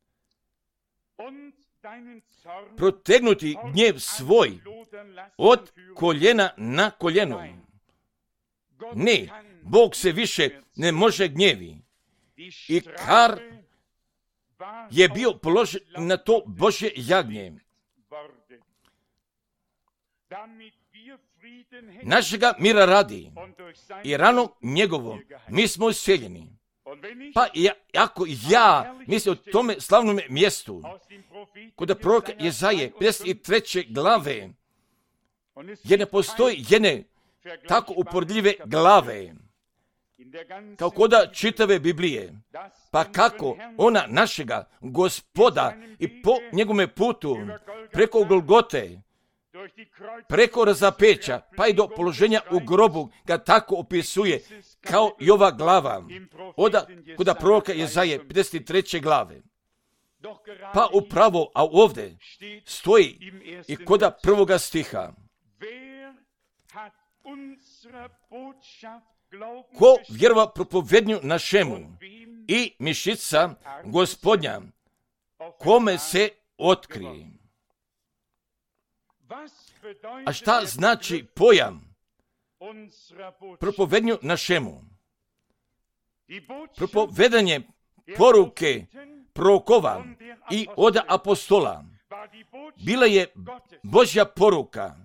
protegnuti gnjev svoj od koljena na koljeno. Ne, Bog se više ne može gnjevi. I kar je bio položen na to Božje jagnje. Našega mira radi i rano njegovo mi smo useljeni. Pa ako ja mislim o tome slavnom mjestu, kod proroka Jezaje 53. glave, jer ne postoji jedne tako uporedljive glave, kao koda čitave Biblije, pa kako ona našega Gospoda i po njegome putu, preko Golgote, preko razapeća, pa i do položenja u grobu, ga tako opisuje, kao i ova glava, kod proroka Jezaje 53. glave. Pa upravo, a ovdje stoji i kod prvoga stiha. Ko vjerova propovednju našemu i mišica Gospodnja, kome se otkrije. A šta znači pojam propovednju našemu? Propovedanje poruke prorokova i od apostola bila je Božja poruka.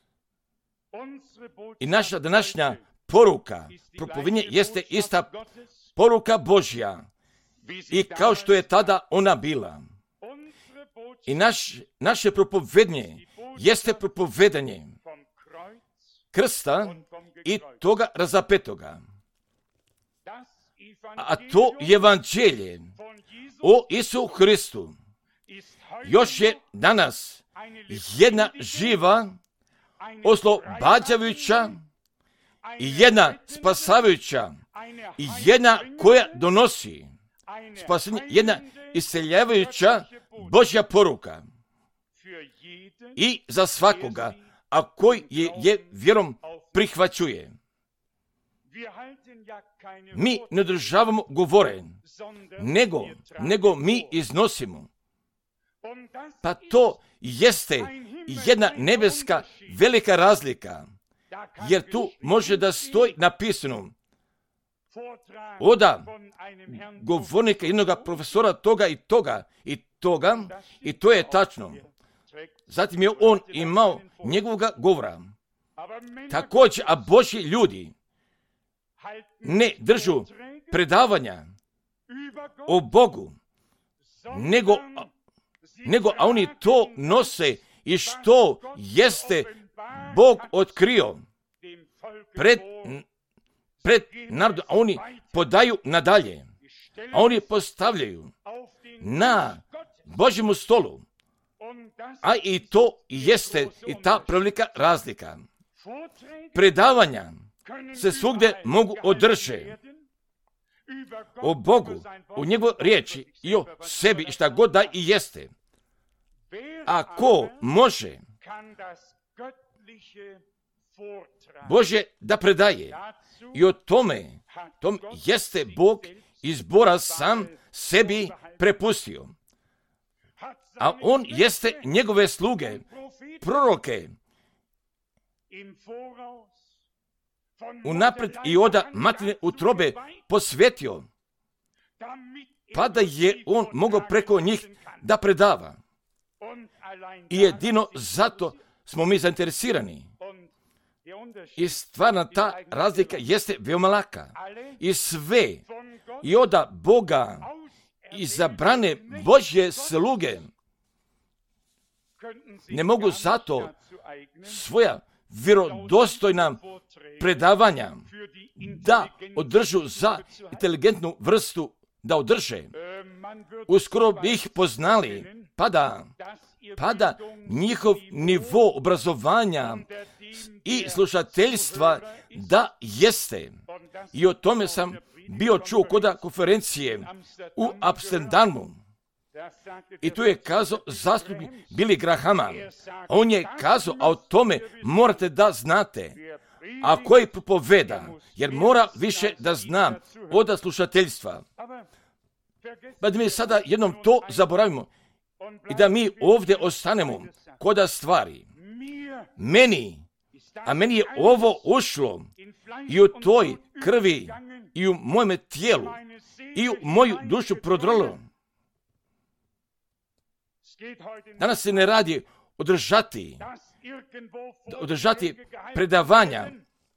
I naša današnja poruka, propovedanje, jeste ista poruka Božja. I kao što je tada ona bila. I naše propovedanje jeste propovedanje krsta i toga razapetoga. A to evanđelje o Isu Hristu još je danas jedna živa, oslobađajuća i jedna spasavajuća i jedna koja donosi spasenje, jedna isceljavajuća Božja poruka i za svakoga, a koji je vjerom prihvaćuje. Mi ne održavamo govore, nego mi iznosimo. Pa to jeste jedna nebeska velika razlika, jer tu može da stoji napisano oda govornika jednog profesora toga i toga i toga, i to je tačno. Zatim je on imao njegovoga govora. Također, a Božji ljudi ne držu predavanja o Bogu, nego oni to nose i što jeste Bog otkrio pred narodom, a oni podaju nadalje, a oni postavljaju na Božjemu stolu, a i to jeste i ta prevelika razlika. Predavanja se svugdje mogu održati o Bogu, o njegovoj riječi i o sebi i šta god da i jeste. Ako može Bože da predaje i o tome, tom jeste Bog izbora sam sebi prepustio. A on jeste njegove sluge, proroke, unaprijed i oda materine utrobe posvetio, pa da je on mogao preko njih da predava. I jedino zato smo mi zainteresirani. I stvarna ta razlika jeste veoma laka. I sve i oda Boga izabrane Božje sluge ne mogu zato svoja vjerodostojna predavanja da održu za inteligentnu vrstu da održe. Uskoro bi ih poznali, pa da njihov nivo obrazovanja i slušateljstva da jeste. I o tome sam bio čuo kod konferencije u Amsterdamu. I tu je kazao zastupnik Billy Grahama. On je kazao, a o tome morate da znate. A koji propoveda, jer mora više da znam od slušateljstva. Pa da mi sada jednom to zaboravimo i da mi ovdje ostanemo kod stvari. Meni je ovo ušlo i u toj krvi i u mojem tijelu i u moju dušu prodrlo. Danas se ne radi održati predavanja,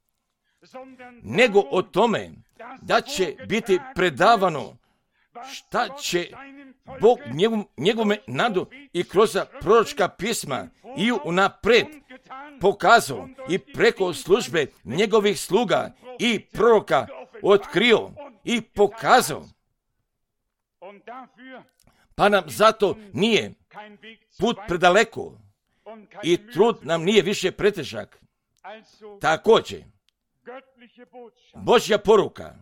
nego o tome da će biti predavano šta će Bog njegovome nadu i kroz proročka pisma i unaprijed pokazao i preko službe njegovih sluga i proroka otkrio i pokazao. Pa nam zato nije put predaleko i trud nam nije više pretežak. Također, Božja poruka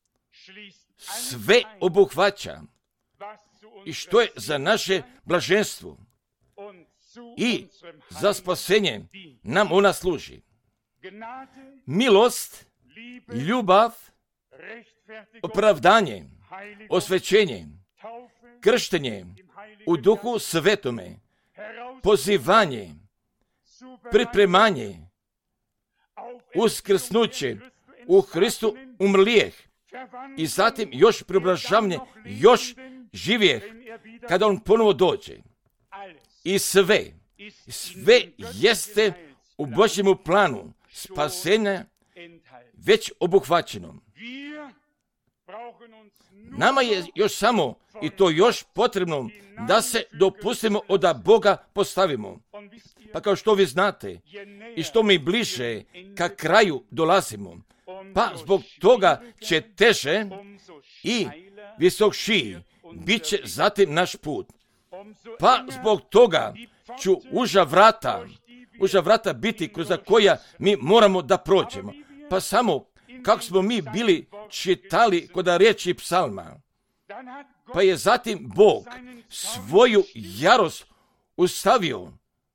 sve obuhvaća i što je za naše blaženstvo i za spasenje nam ona služi. Milost, ljubav, opravdanje, osvećenje, krštenje u Duhu Svetome, pozivanje, pripremanje, uskrsnuće u Hristu umrlijeh i zatim još preoblažavanje još živijeh kada on ponovo dođe. I sve jeste u Božjemu planu spasenja već obuhvaćeno. Nama je još samo i to još potrebno da se dopustimo od Boga postavimo. Pa kao što vi znate i što mi bliže ka kraju dolazimo, pa zbog toga će teže i visokšiji bit će zatim naš put. Pa zbog toga ću uža vrata biti kroz koja mi moramo da prođemo. Pa samo kako smo mi bili čitali kod riječi psalma, pa je zatim Bog svoju jarost ustavio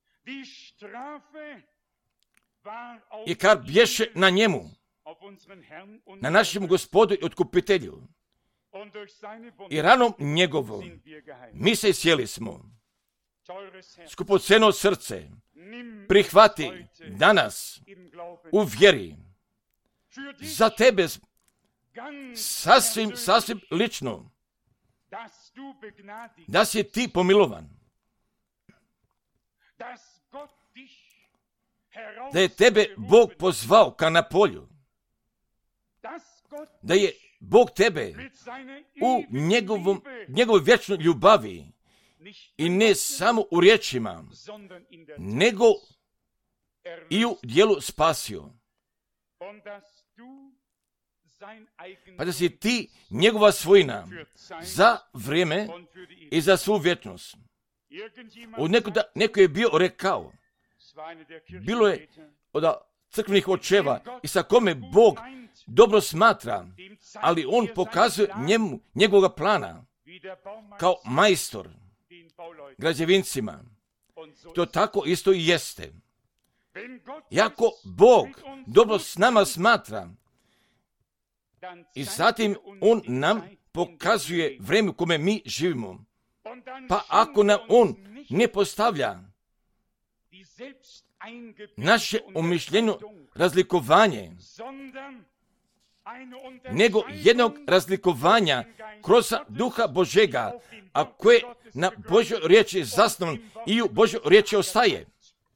i kar bješe na njemu, na našem Gospodu i Otkupitelju. I ranom njegovom mi se sjeli smo. skupoceno srce prihvati danas u vjeri za tebe sasvim lično, da si ti pomilovan, da je tebe Bog pozvao ka na polju, da je Bog tebe u njegovoj vječnoj ljubavi i ne samo u riječima, nego i u djelu spasio. Pa da si ti njegova svojina za vrijeme i za svu vječnost. Neko je bio rekao, bilo je od crkvenih očeva i sa kome Bog dobro smatra, ali on pokazuje njegovog plana kao majstor građevincima. To tako isto i jeste. Jako Bog dobro s nama smatra i zatim on nam pokazuje vrijeme u kome mi živimo. Pa ako nam on ne postavlja naše umišljeno razlikovanje, nego jednog razlikovanja kroz duha Božega, a koje na Božoj riječi zasnovan i u Božoj riječi ostaje.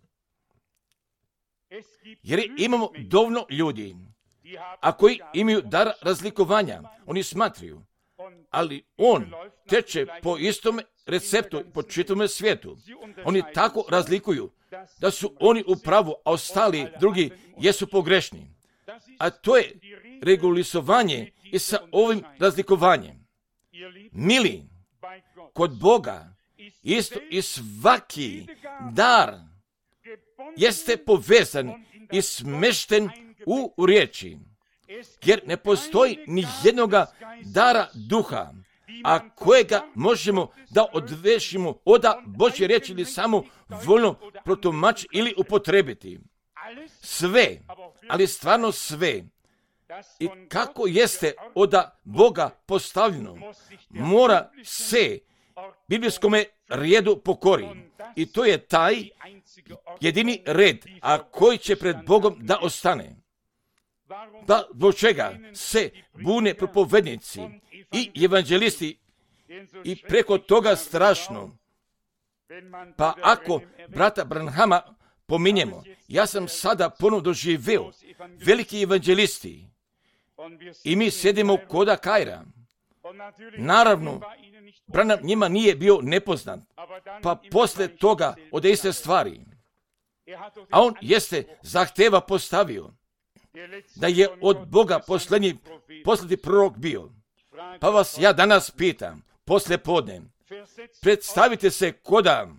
Jer imamo dovoljno ljudi, a koji imaju dar razlikovanja, oni smatraju, ali on teče po istom receptu po čitavom svijetu. Oni tako razlikuju da su oni u pravu, a ostali drugi jesu pogrešni. A to je regulisovanje i sa ovim razlikovanjem. Mili, kod Boga isto i svaki dar jeste povezan i smešten u riječi, jer ne postoji ni jednoga dara duha, a kojega možemo da odvešimo od Božje riječi ili samo voljno protumačiti ili upotrebiti. Sve, ali stvarno sve, i kako jeste od Boga postavljeno, mora se biblijskome redu pokori. I to je taj jedini red, a koji će pred Bogom da ostane. Da, zbog čega se bune propovednici i evanđelisti i preko toga strašno. Pa ako brata Branhama pominjemo, ja sam sada ponovno doživio veliki evanđelisti i mi sjedimo koda Kaira. Naravno, Branham njima nije bio nepoznat, pa posle toga ode iste stvari. A on jeste zahteva postavio da je od Boga posljednji prorok bio. Pa vas ja danas pitam, posle podne, predstavite se koda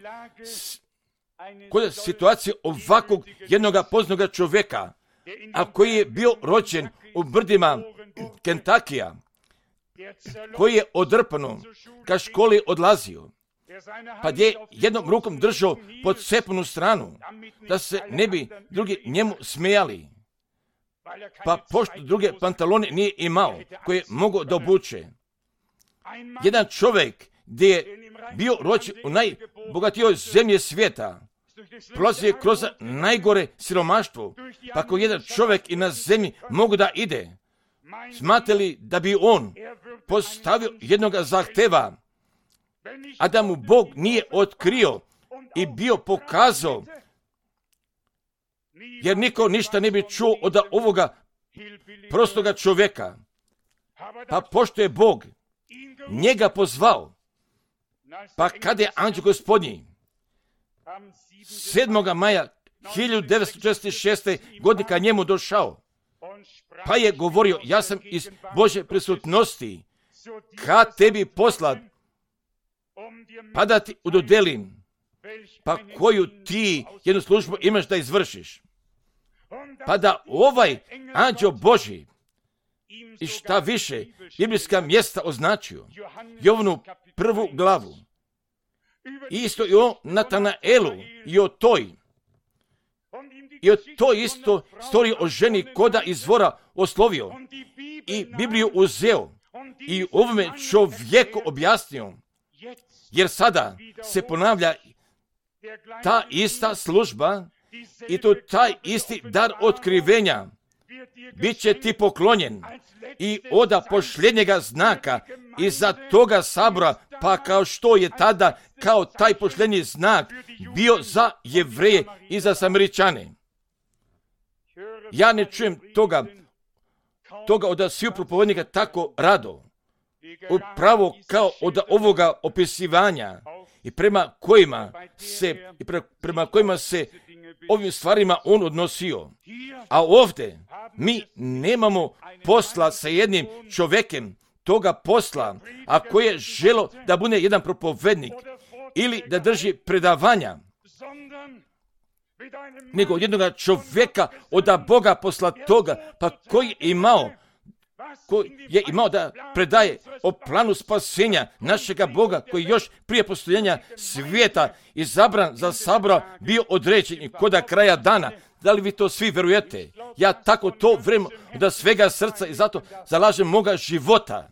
situacije ovakvog jednoga poznaga čovjeka, a koji je bio rođen u brdima Kentakija, koji je odrpano ka školi odlazio, pa gdje je jednom rukom držao pod cepnu stranu, da se ne bi drugi njemu smijali, pa pošto druge pantalone nije imao koje je mogao da obuče. Jedan čovjek gdje je bio rođen u najbogatijoj zemlji svijeta, prolazio je kroz najgore siromaštvo, pa ako jedan čovjek i na zemlji mogu da ide, smatrali da bi on postavio jednog zahteva, a da mu Bog nije otkrio i bio pokazao, jer niko ništa ne bi čuo od ovoga prostoga čovjeka. Pa pošto je Bog njega pozvao, pa kada je anđeo gospodnji 7. maja 1946. godine ka njemu došao, pa je govorio, ja sam iz Božje prisutnosti ka tebi poslat, pa da ti udodelim, pa koju ti jednu službu imaš da izvršiš. Pa da ovaj anđeo Božji i šta više biblijska mjesta označio, Jovanu 1. glavu, isto i o Natanaelu i o toj isto storiji o ženi koda izvora oslovio i Bibliju uzeo i ovome čovjeku objasnio, jer sada se ponavlja ta ista služba i to taj isti dar otkrivenja bit će ti poklonjen i oda posljednjega znaka iza toga sabora, pa kao što je tada kao taj posljednji znak bio za Jevreje i za Samaričane. Ja ne čujem toga od svih propovednika tako rado, upravo kao od ovoga opisivanja i prema kojima se ovim stvarima on odnosio. A ovdje mi nemamo posla sa jednim čovjekem toga posla, a koji je želo da bude jedan propovednik ili da drži predavanja, nego jednoga čovjeka od Boga posla toga, pa koji je imao da predaje o planu spasenja našega Boga, koji još prije postojanja svijeta izabran za sabora bio određen i koda kraja dana. Da li vi to svi verujete? Ja tako to vjerujem da svega srca i zato zalažem moga života.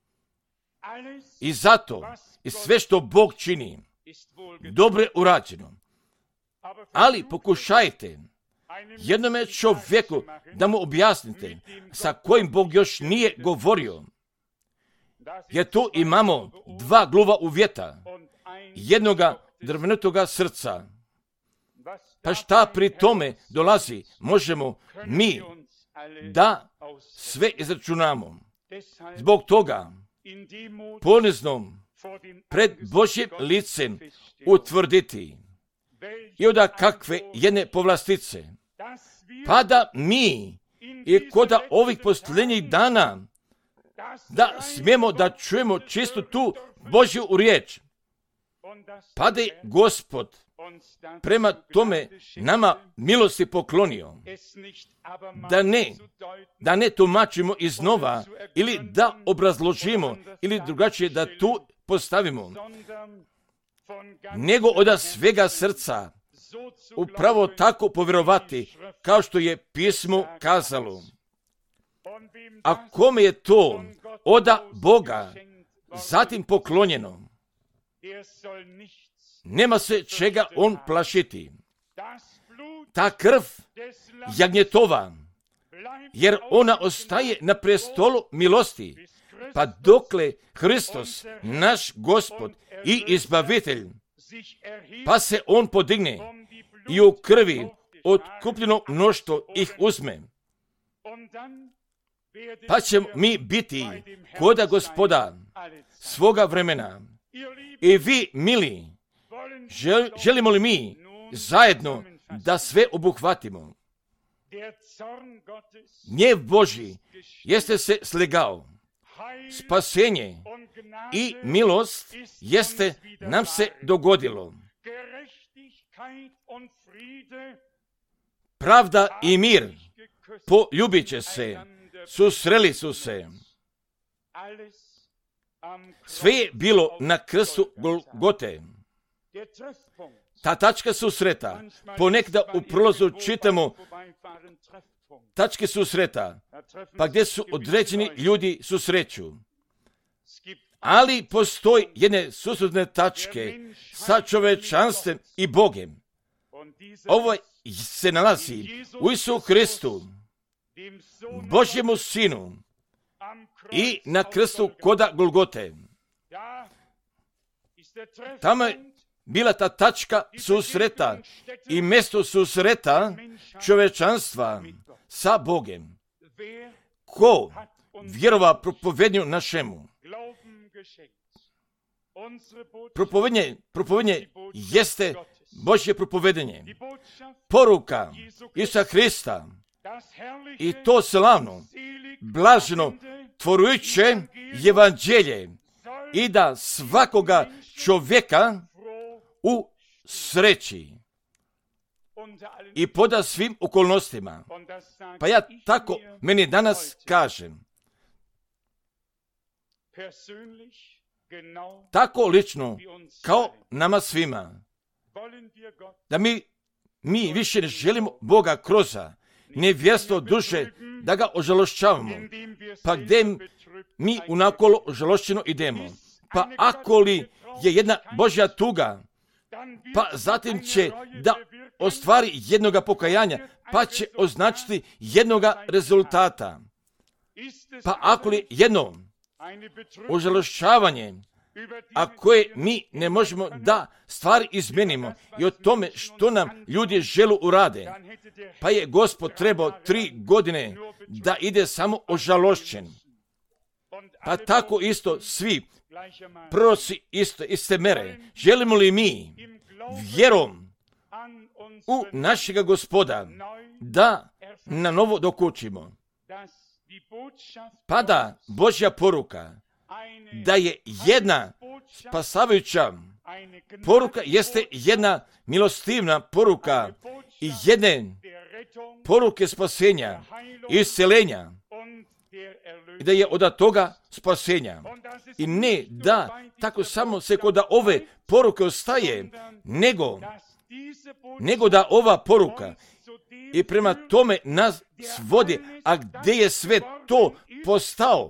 I zato i sve što Bog čini dobro je urađeno. Ali pokušajte jednome čovjeku da mu objasnite sa kojim Bog još nije govorio. Jer tu imamo dva gluva uvjeta, jednoga drvenitoga srca. Pa šta pri tome dolazi? Možemo mi da sve izračunamo. Zbog toga poniznom pred Božjim licem utvrditi i od kakve jedne povlastice, pa da mi i koda ovih posljednjih dana da smijemo da čujemo čistu tu Božju riječ, pa da je Gospod prema tome nama milosti poklonio, da ne tumačimo iznova ili da obrazložimo ili drugačije da tu postavimo, nego od svega srca upravo tako povjerovati kao što je pismo kazalo. A kome je to od Boga zatim poklonjeno, nema se čega on plašiti. Ta krv jagnjetova, jer ona ostaje na prestolu milosti, pa dokle Hristos, naš Gospod i Izbavitelj, pa se on podigne i u krvi otkupljeno mnoštvo ih uzme. Pa ćemo mi biti koda Gospoda svoga vremena. I vi, mili, želimo li mi zajedno da sve obuhvatimo? Gnjev Božji jeste se slegao. Spasenje i milost jeste nam se dogodilo. Pravda i mir poljubit će se, susreli su se. Sve je bilo na krstu Golgote. Ta tačka susreta, ponekda u prolazu čitamo tačke susreta, pa gdje su određeni ljudi susreću. Ali postoji jedne susretne tačke sa čovečanstvom i Bogem. Ovo se nalazi u Isusu Hristu, Božjemu Sinu, i na krstu koda Golgote. Tamo je bila ta tačka susreta i mjesto susreta čovečanstva sa Bogem. Ko vjerova propovednju našemu? Propovednje jeste Božje propovedenje. Poruka Isusa Hrista i to slavno, blaženo, tvorujuće evanđelje i da svakoga čovjeka u sreći i poda svim okolnostima. Pa ja tako meni danas kažem, tako lično kao nama svima, da mi više ne želimo Boga kroza nevjerstvo duše da ga ožalošćavamo, pa gdje mi unakolo ožalošćeno idemo, Pa ako li je jedna Božja tuga, pa zatim će da ostvari jednoga pokajanja, pa će označiti jednoga rezultata. Pa ako li jedno ožalošćavanje, a koje mi ne možemo da stvari izmenimo i o tome što nam ljudi želu urade, pa je Gospod trebao 3 godine da ide samo ožalošćen. Pa tako isto svi proroci iste mere. Želimo li mi vjerom u našega Gospoda da na novo dokučimo? Pa da Božja poruka, da je jedna spasavajuća poruka, jeste jedna milostivna poruka i jedne poruke spasenja i isceljenja, i da je od toga spasenja. I ne da tako samo se kod ove poruke ostaje, nego da ova poruka i prema tome nas vodi, a gdje je sve to postao?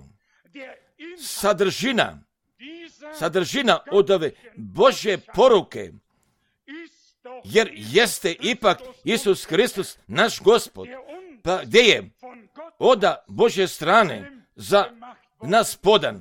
Sadržina od ove Božje poruke, jer jeste ipak Isus Hristos naš Gospod, pa gdje je od Božje strane za nas podan.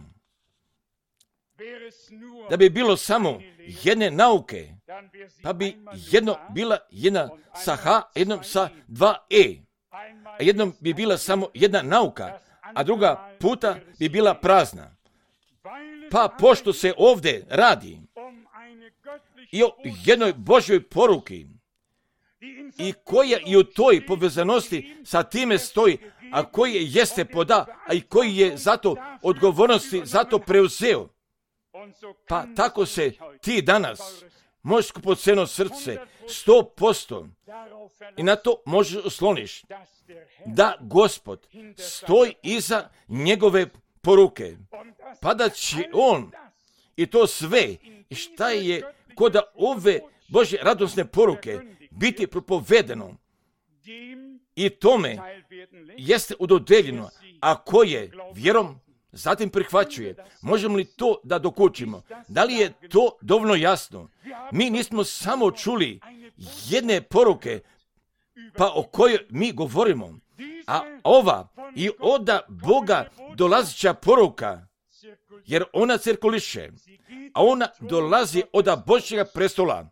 Da bi bilo samo jedne nauke, pa bi jedno bila jedna sa H, jednom sa 2 E, a jednom bi bila samo jedna nauka, a druga puta bi bila prazna. Pa pošto se ovdje radi i o jednoj Božjoj poruki, i koja i u toj povezanosti sa time stoji, a koji jeste poda, a i koji je zato odgovornosti zato preuzeo, pa tako se ti danas možeš skupoceno srce 100% i na to možeš osloniš da Gospod stoji iza njegove poruke, pa da će on i to sve šta je kod ove Božje radosne poruke biti propovedeno i tome jeste udodeljeno, a koje vjerom zatim prihvaćuje. Možemo li to da dokučimo? Da li je to dovoljno jasno? Mi nismo samo čuli jedne poruke pa o kojoj mi govorimo, a ova i od Boga dolazića poruka, jer ona cirkuliše, a ona dolazi od Božjega prestola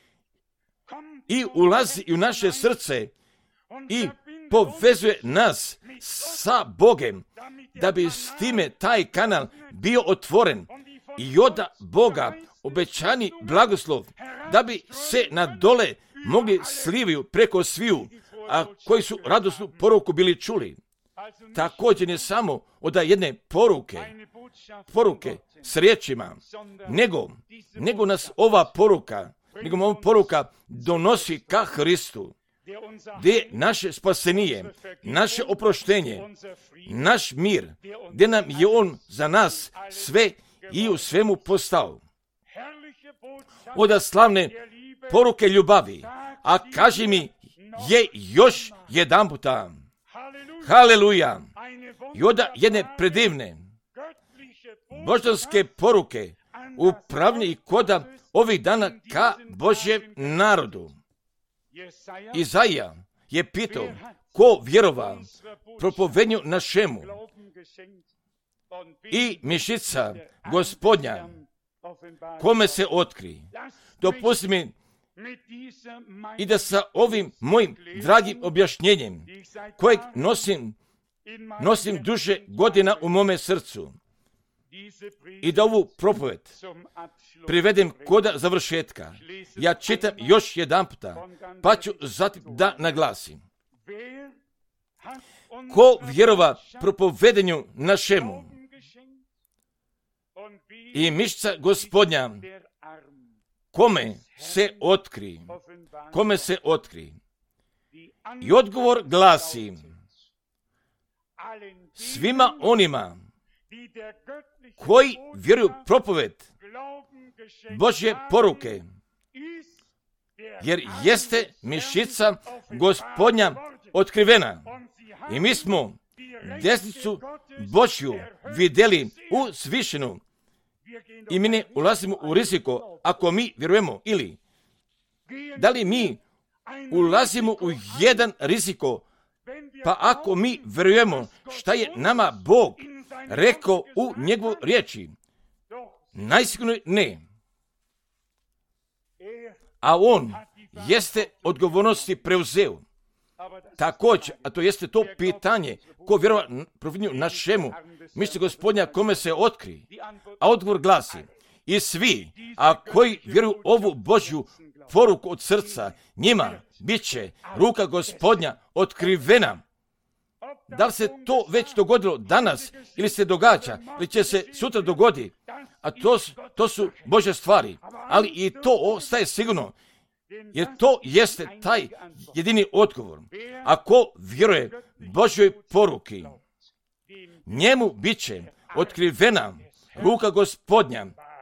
i ulazi u naše srce i povezuje nas sa Bogem, da bi s time taj kanal bio otvoren i od Boga obećani blagoslov, da bi se na dole mogli sliviju preko sviju, a koji su radosnu poruku bili čuli. Također ne samo od jedne poruke s riječima, nego nas ova poruka donosi ka Hristu, gdje je naše spasenije, naše oproštenje, naš mir, gdje nam je on za nas sve i u svemu postao. Od slavne poruke ljubavi, a kaži mi je još jedan puta. Haleluja! I od jedne predivne božanske poruke upravni i koda ovih dana ka Božjem narodu. Izaija je pitao, ko vjerova propovednju našemu, i mišica Gospodnja kome se otkri. Dopusti mi i da sa ovim mojim dragim objašnjenjem, kojeg nosim duže godina u mome srcu, i da ovu propoved privedem kod završetka. Ja čitam još jedan puta, pa ću zatim da naglasim. Ko vjerova propovedenju našemu i mišica Gospodnja kome se otkri. I odgovor glasi, svima onima koji vjeruju propoved Božje poruke, jer jeste mišica Gospodnja otkrivena. I mi smo desnicu Božju vidjeli u svišenu, i mi ne ulazimo u riziko ako mi vjerujemo, ili da li mi ulazimo u jedan riziko, pa ako mi vjerujemo šta je nama Bog rekao u njegovoj riječi? Najsigurnije ne. A on jeste odgovornosti preuzeo. Također, a to jeste to pitanje, ko vjerova providnju našemu, misli Gospodnja kome se otkri. A odgovor glasi, i svi, a koji vjeruju ovu Božju poruku od srca, njima bit će ruka Gospodnja otkrivena. Da li se to već dogodilo danas, ili se događa, ili će se sutra dogoditi, a to su Božje stvari, ali i to ostaje sigurno, jer to jeste taj jedini odgovor. Ako vjeruje Božjoj poruki, njemu bit će otkrivena ruka Gospodnja,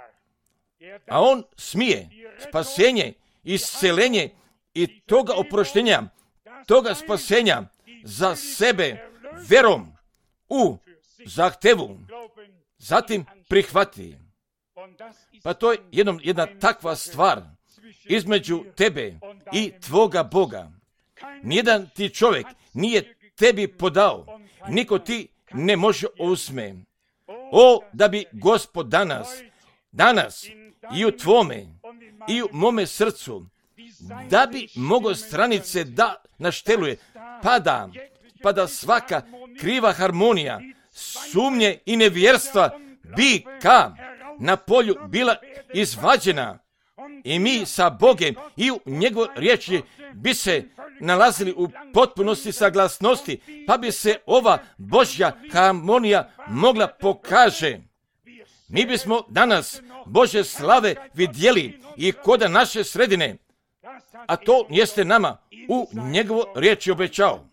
a on smije spasenje, isceljenje i toga oproštenja, toga spasenja za sebe vjerom u zahtevu, zatim prihvati. Pa to je jedna takva stvar između tebe i tvoga Boga. Nijedan ti čovjek nije tebi podao, niko ti ne može uzme. O, da bi Gospod danas i u tvome i u mome srcu, da bi mogo stranice da našteluje, pa da svaka kriva harmonija, sumnje i nevjerstva bi na polju bila izvađena i mi sa Bogem i u njegovoj riječi bi se nalazili u potpunosti saglasnosti, pa bi se ova Božja harmonija mogla pokaže. Mi bismo danas Božje slave vidjeli i koda naše sredine, a to jeste nama u njegovoj riječi obećao.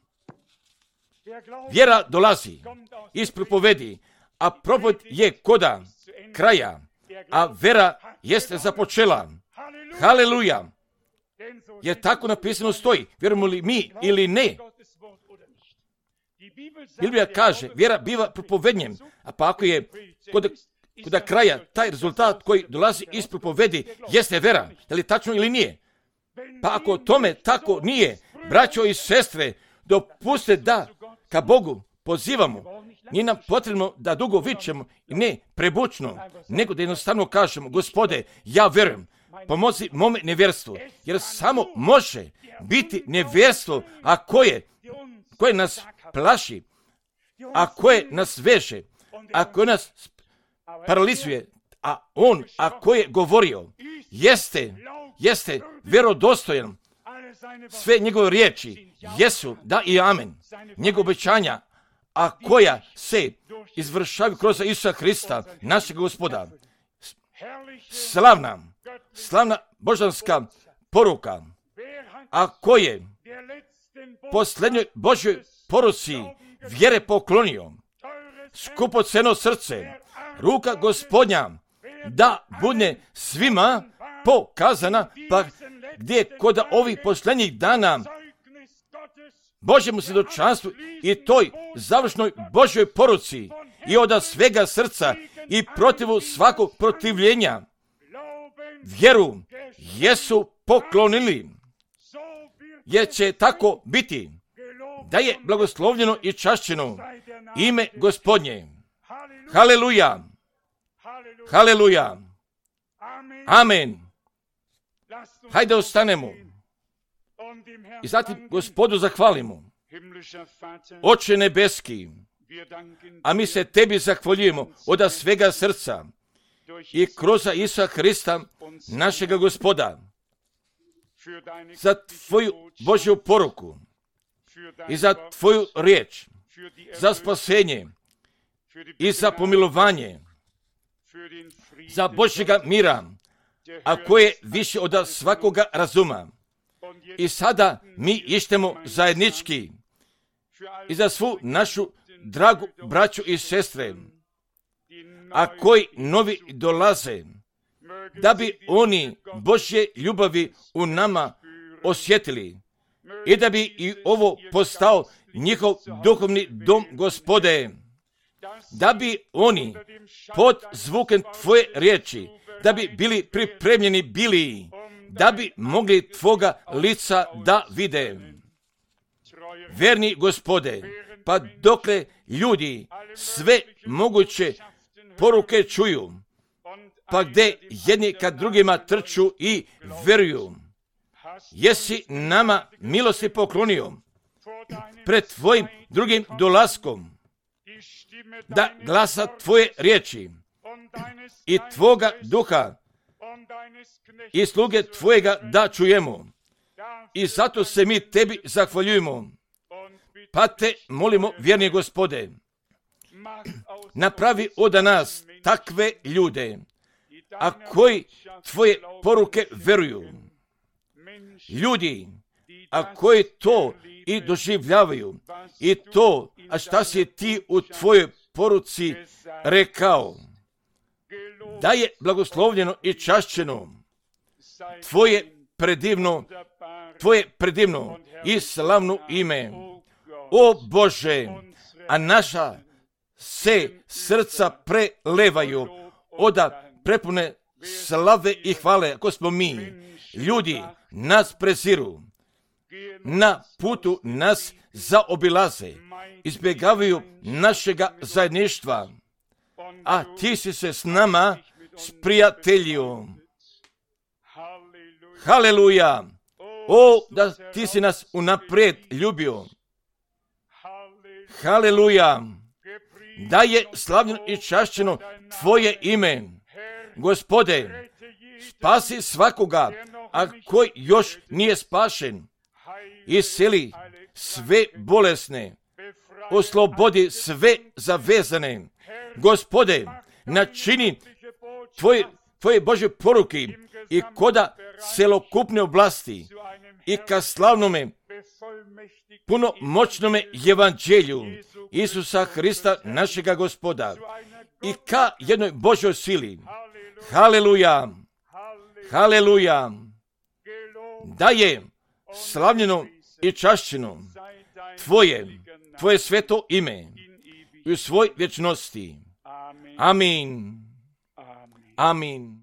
Vjera dolazi iz propovedi, a propoved je koda kraja, a vjera jeste započela. Haleluja! Jer tako napisano stoji, vjerujemo li mi ili ne. Biblija kaže, vjera biva propovednjem, a pa ako je kod kraja taj rezultat koji dolazi iz propovedi jeste vjera, je li tačno ili nije? Pa ako tome tako nije, braćo i sestre, dopuste da ka Bogu pozivamo. Nije nam potrebno da dugo vičemo i ne prebučno, nego da jednostavno kažemo, Gospode, ja vjerujem, pomozi mome nevjerstvu, jer samo može biti nevjerstvo, a koje nas plaši, a koje nas veže, a koje nas paralizuje, a on, a koje govorio, jeste vjerodostojan. Sve njegove riječi jesu da i amen. Njegove obećanja, a koja se izvršavaju kroz Isusa Hrista, našeg Gospoda. Slavna božanska poruka, a koje posljednjoj Božjoj poruci vjere poklonio, skupoceno srce, ruka Gospodnja, da bude svima pokazana, pa gdje kod ovih posljednjih dana Božjemu svjedočanstvu i toj završnoj Božjoj poruci i od svega srca i protivu svakog protivljenja vjeru jesu poklonili, jer će tako biti da je blagoslovljeno i čašćeno ime Gospodnje. Haleluja! Haleluja! Amen! Hajde ostanemo i zatim Gospodu zahvalimo. Oče nebeski, a mi se tebi zahvaljujemo od svega srca i kroz Isusa Hrista, našega Gospoda, za tvoju Božju poruku i za tvoju riječ, za spasenje i za pomilovanje, za Božjega mira, a koje više od svakoga razuma. I sada mi ištemo zajednički i za svu našu dragu braću i sestre, a koji novi dolaze, da bi oni Božje ljubavi u nama osjetili i da bi i ovo postao njihov duhovni dom, Gospode, da bi oni pod zvukem Tvoje riječi, da bi bili pripremljeni bili, da bi mogli Tvoga lica da vide. Verni Gospode, pa dokle ljudi sve moguće poruke čuju, pa gde jedni kad drugima trču i veruju, jesi nama milosti poklonio pred Tvojim drugim dolaskom, da glasa Tvoje riječi i Tvoga duha i sluge Tvojega da čujemo. I zato se mi Tebi zahvaljujemo. Pa Te molimo, vjerni Gospode, napravi od nas takve ljude, a koji Tvoje poruke veruju. Ljudi, a koji to i doživljavaju, i to, a šta si Ti u Tvojoj poruci rekao, da je blagoslovljeno i čašćeno Tvoje predivno i slavno ime. O Bože, a naša se srca prelevaju oda prepune slave i hvale, ako smo mi. Ljudi nas preziru, na putu nas zaobilaze, izbjegavaju našega zajedništva, a Ti si se s nama sprijateljio. Haleluja! O, da Ti si nas unaprijed ljubio. Haleluja! Da je slavljeno i čašćeno Tvoje ime. Gospode, spasi svakoga, a koji još nije spašen. Isceli sve bolesne, oslobodi sve zavezane. Gospode, načini Tvoje Božje poruke i koda celokupne oblasti i ka slavnome, punomoćnome evanđelju Isusa Hrista, našega Gospoda, i ka jednoj Božoj sili. Haleluja! Haleluja! Da je slavljeno i čašćeno Tvoje sveto ime u svoj vječnosti. Amin. Amin.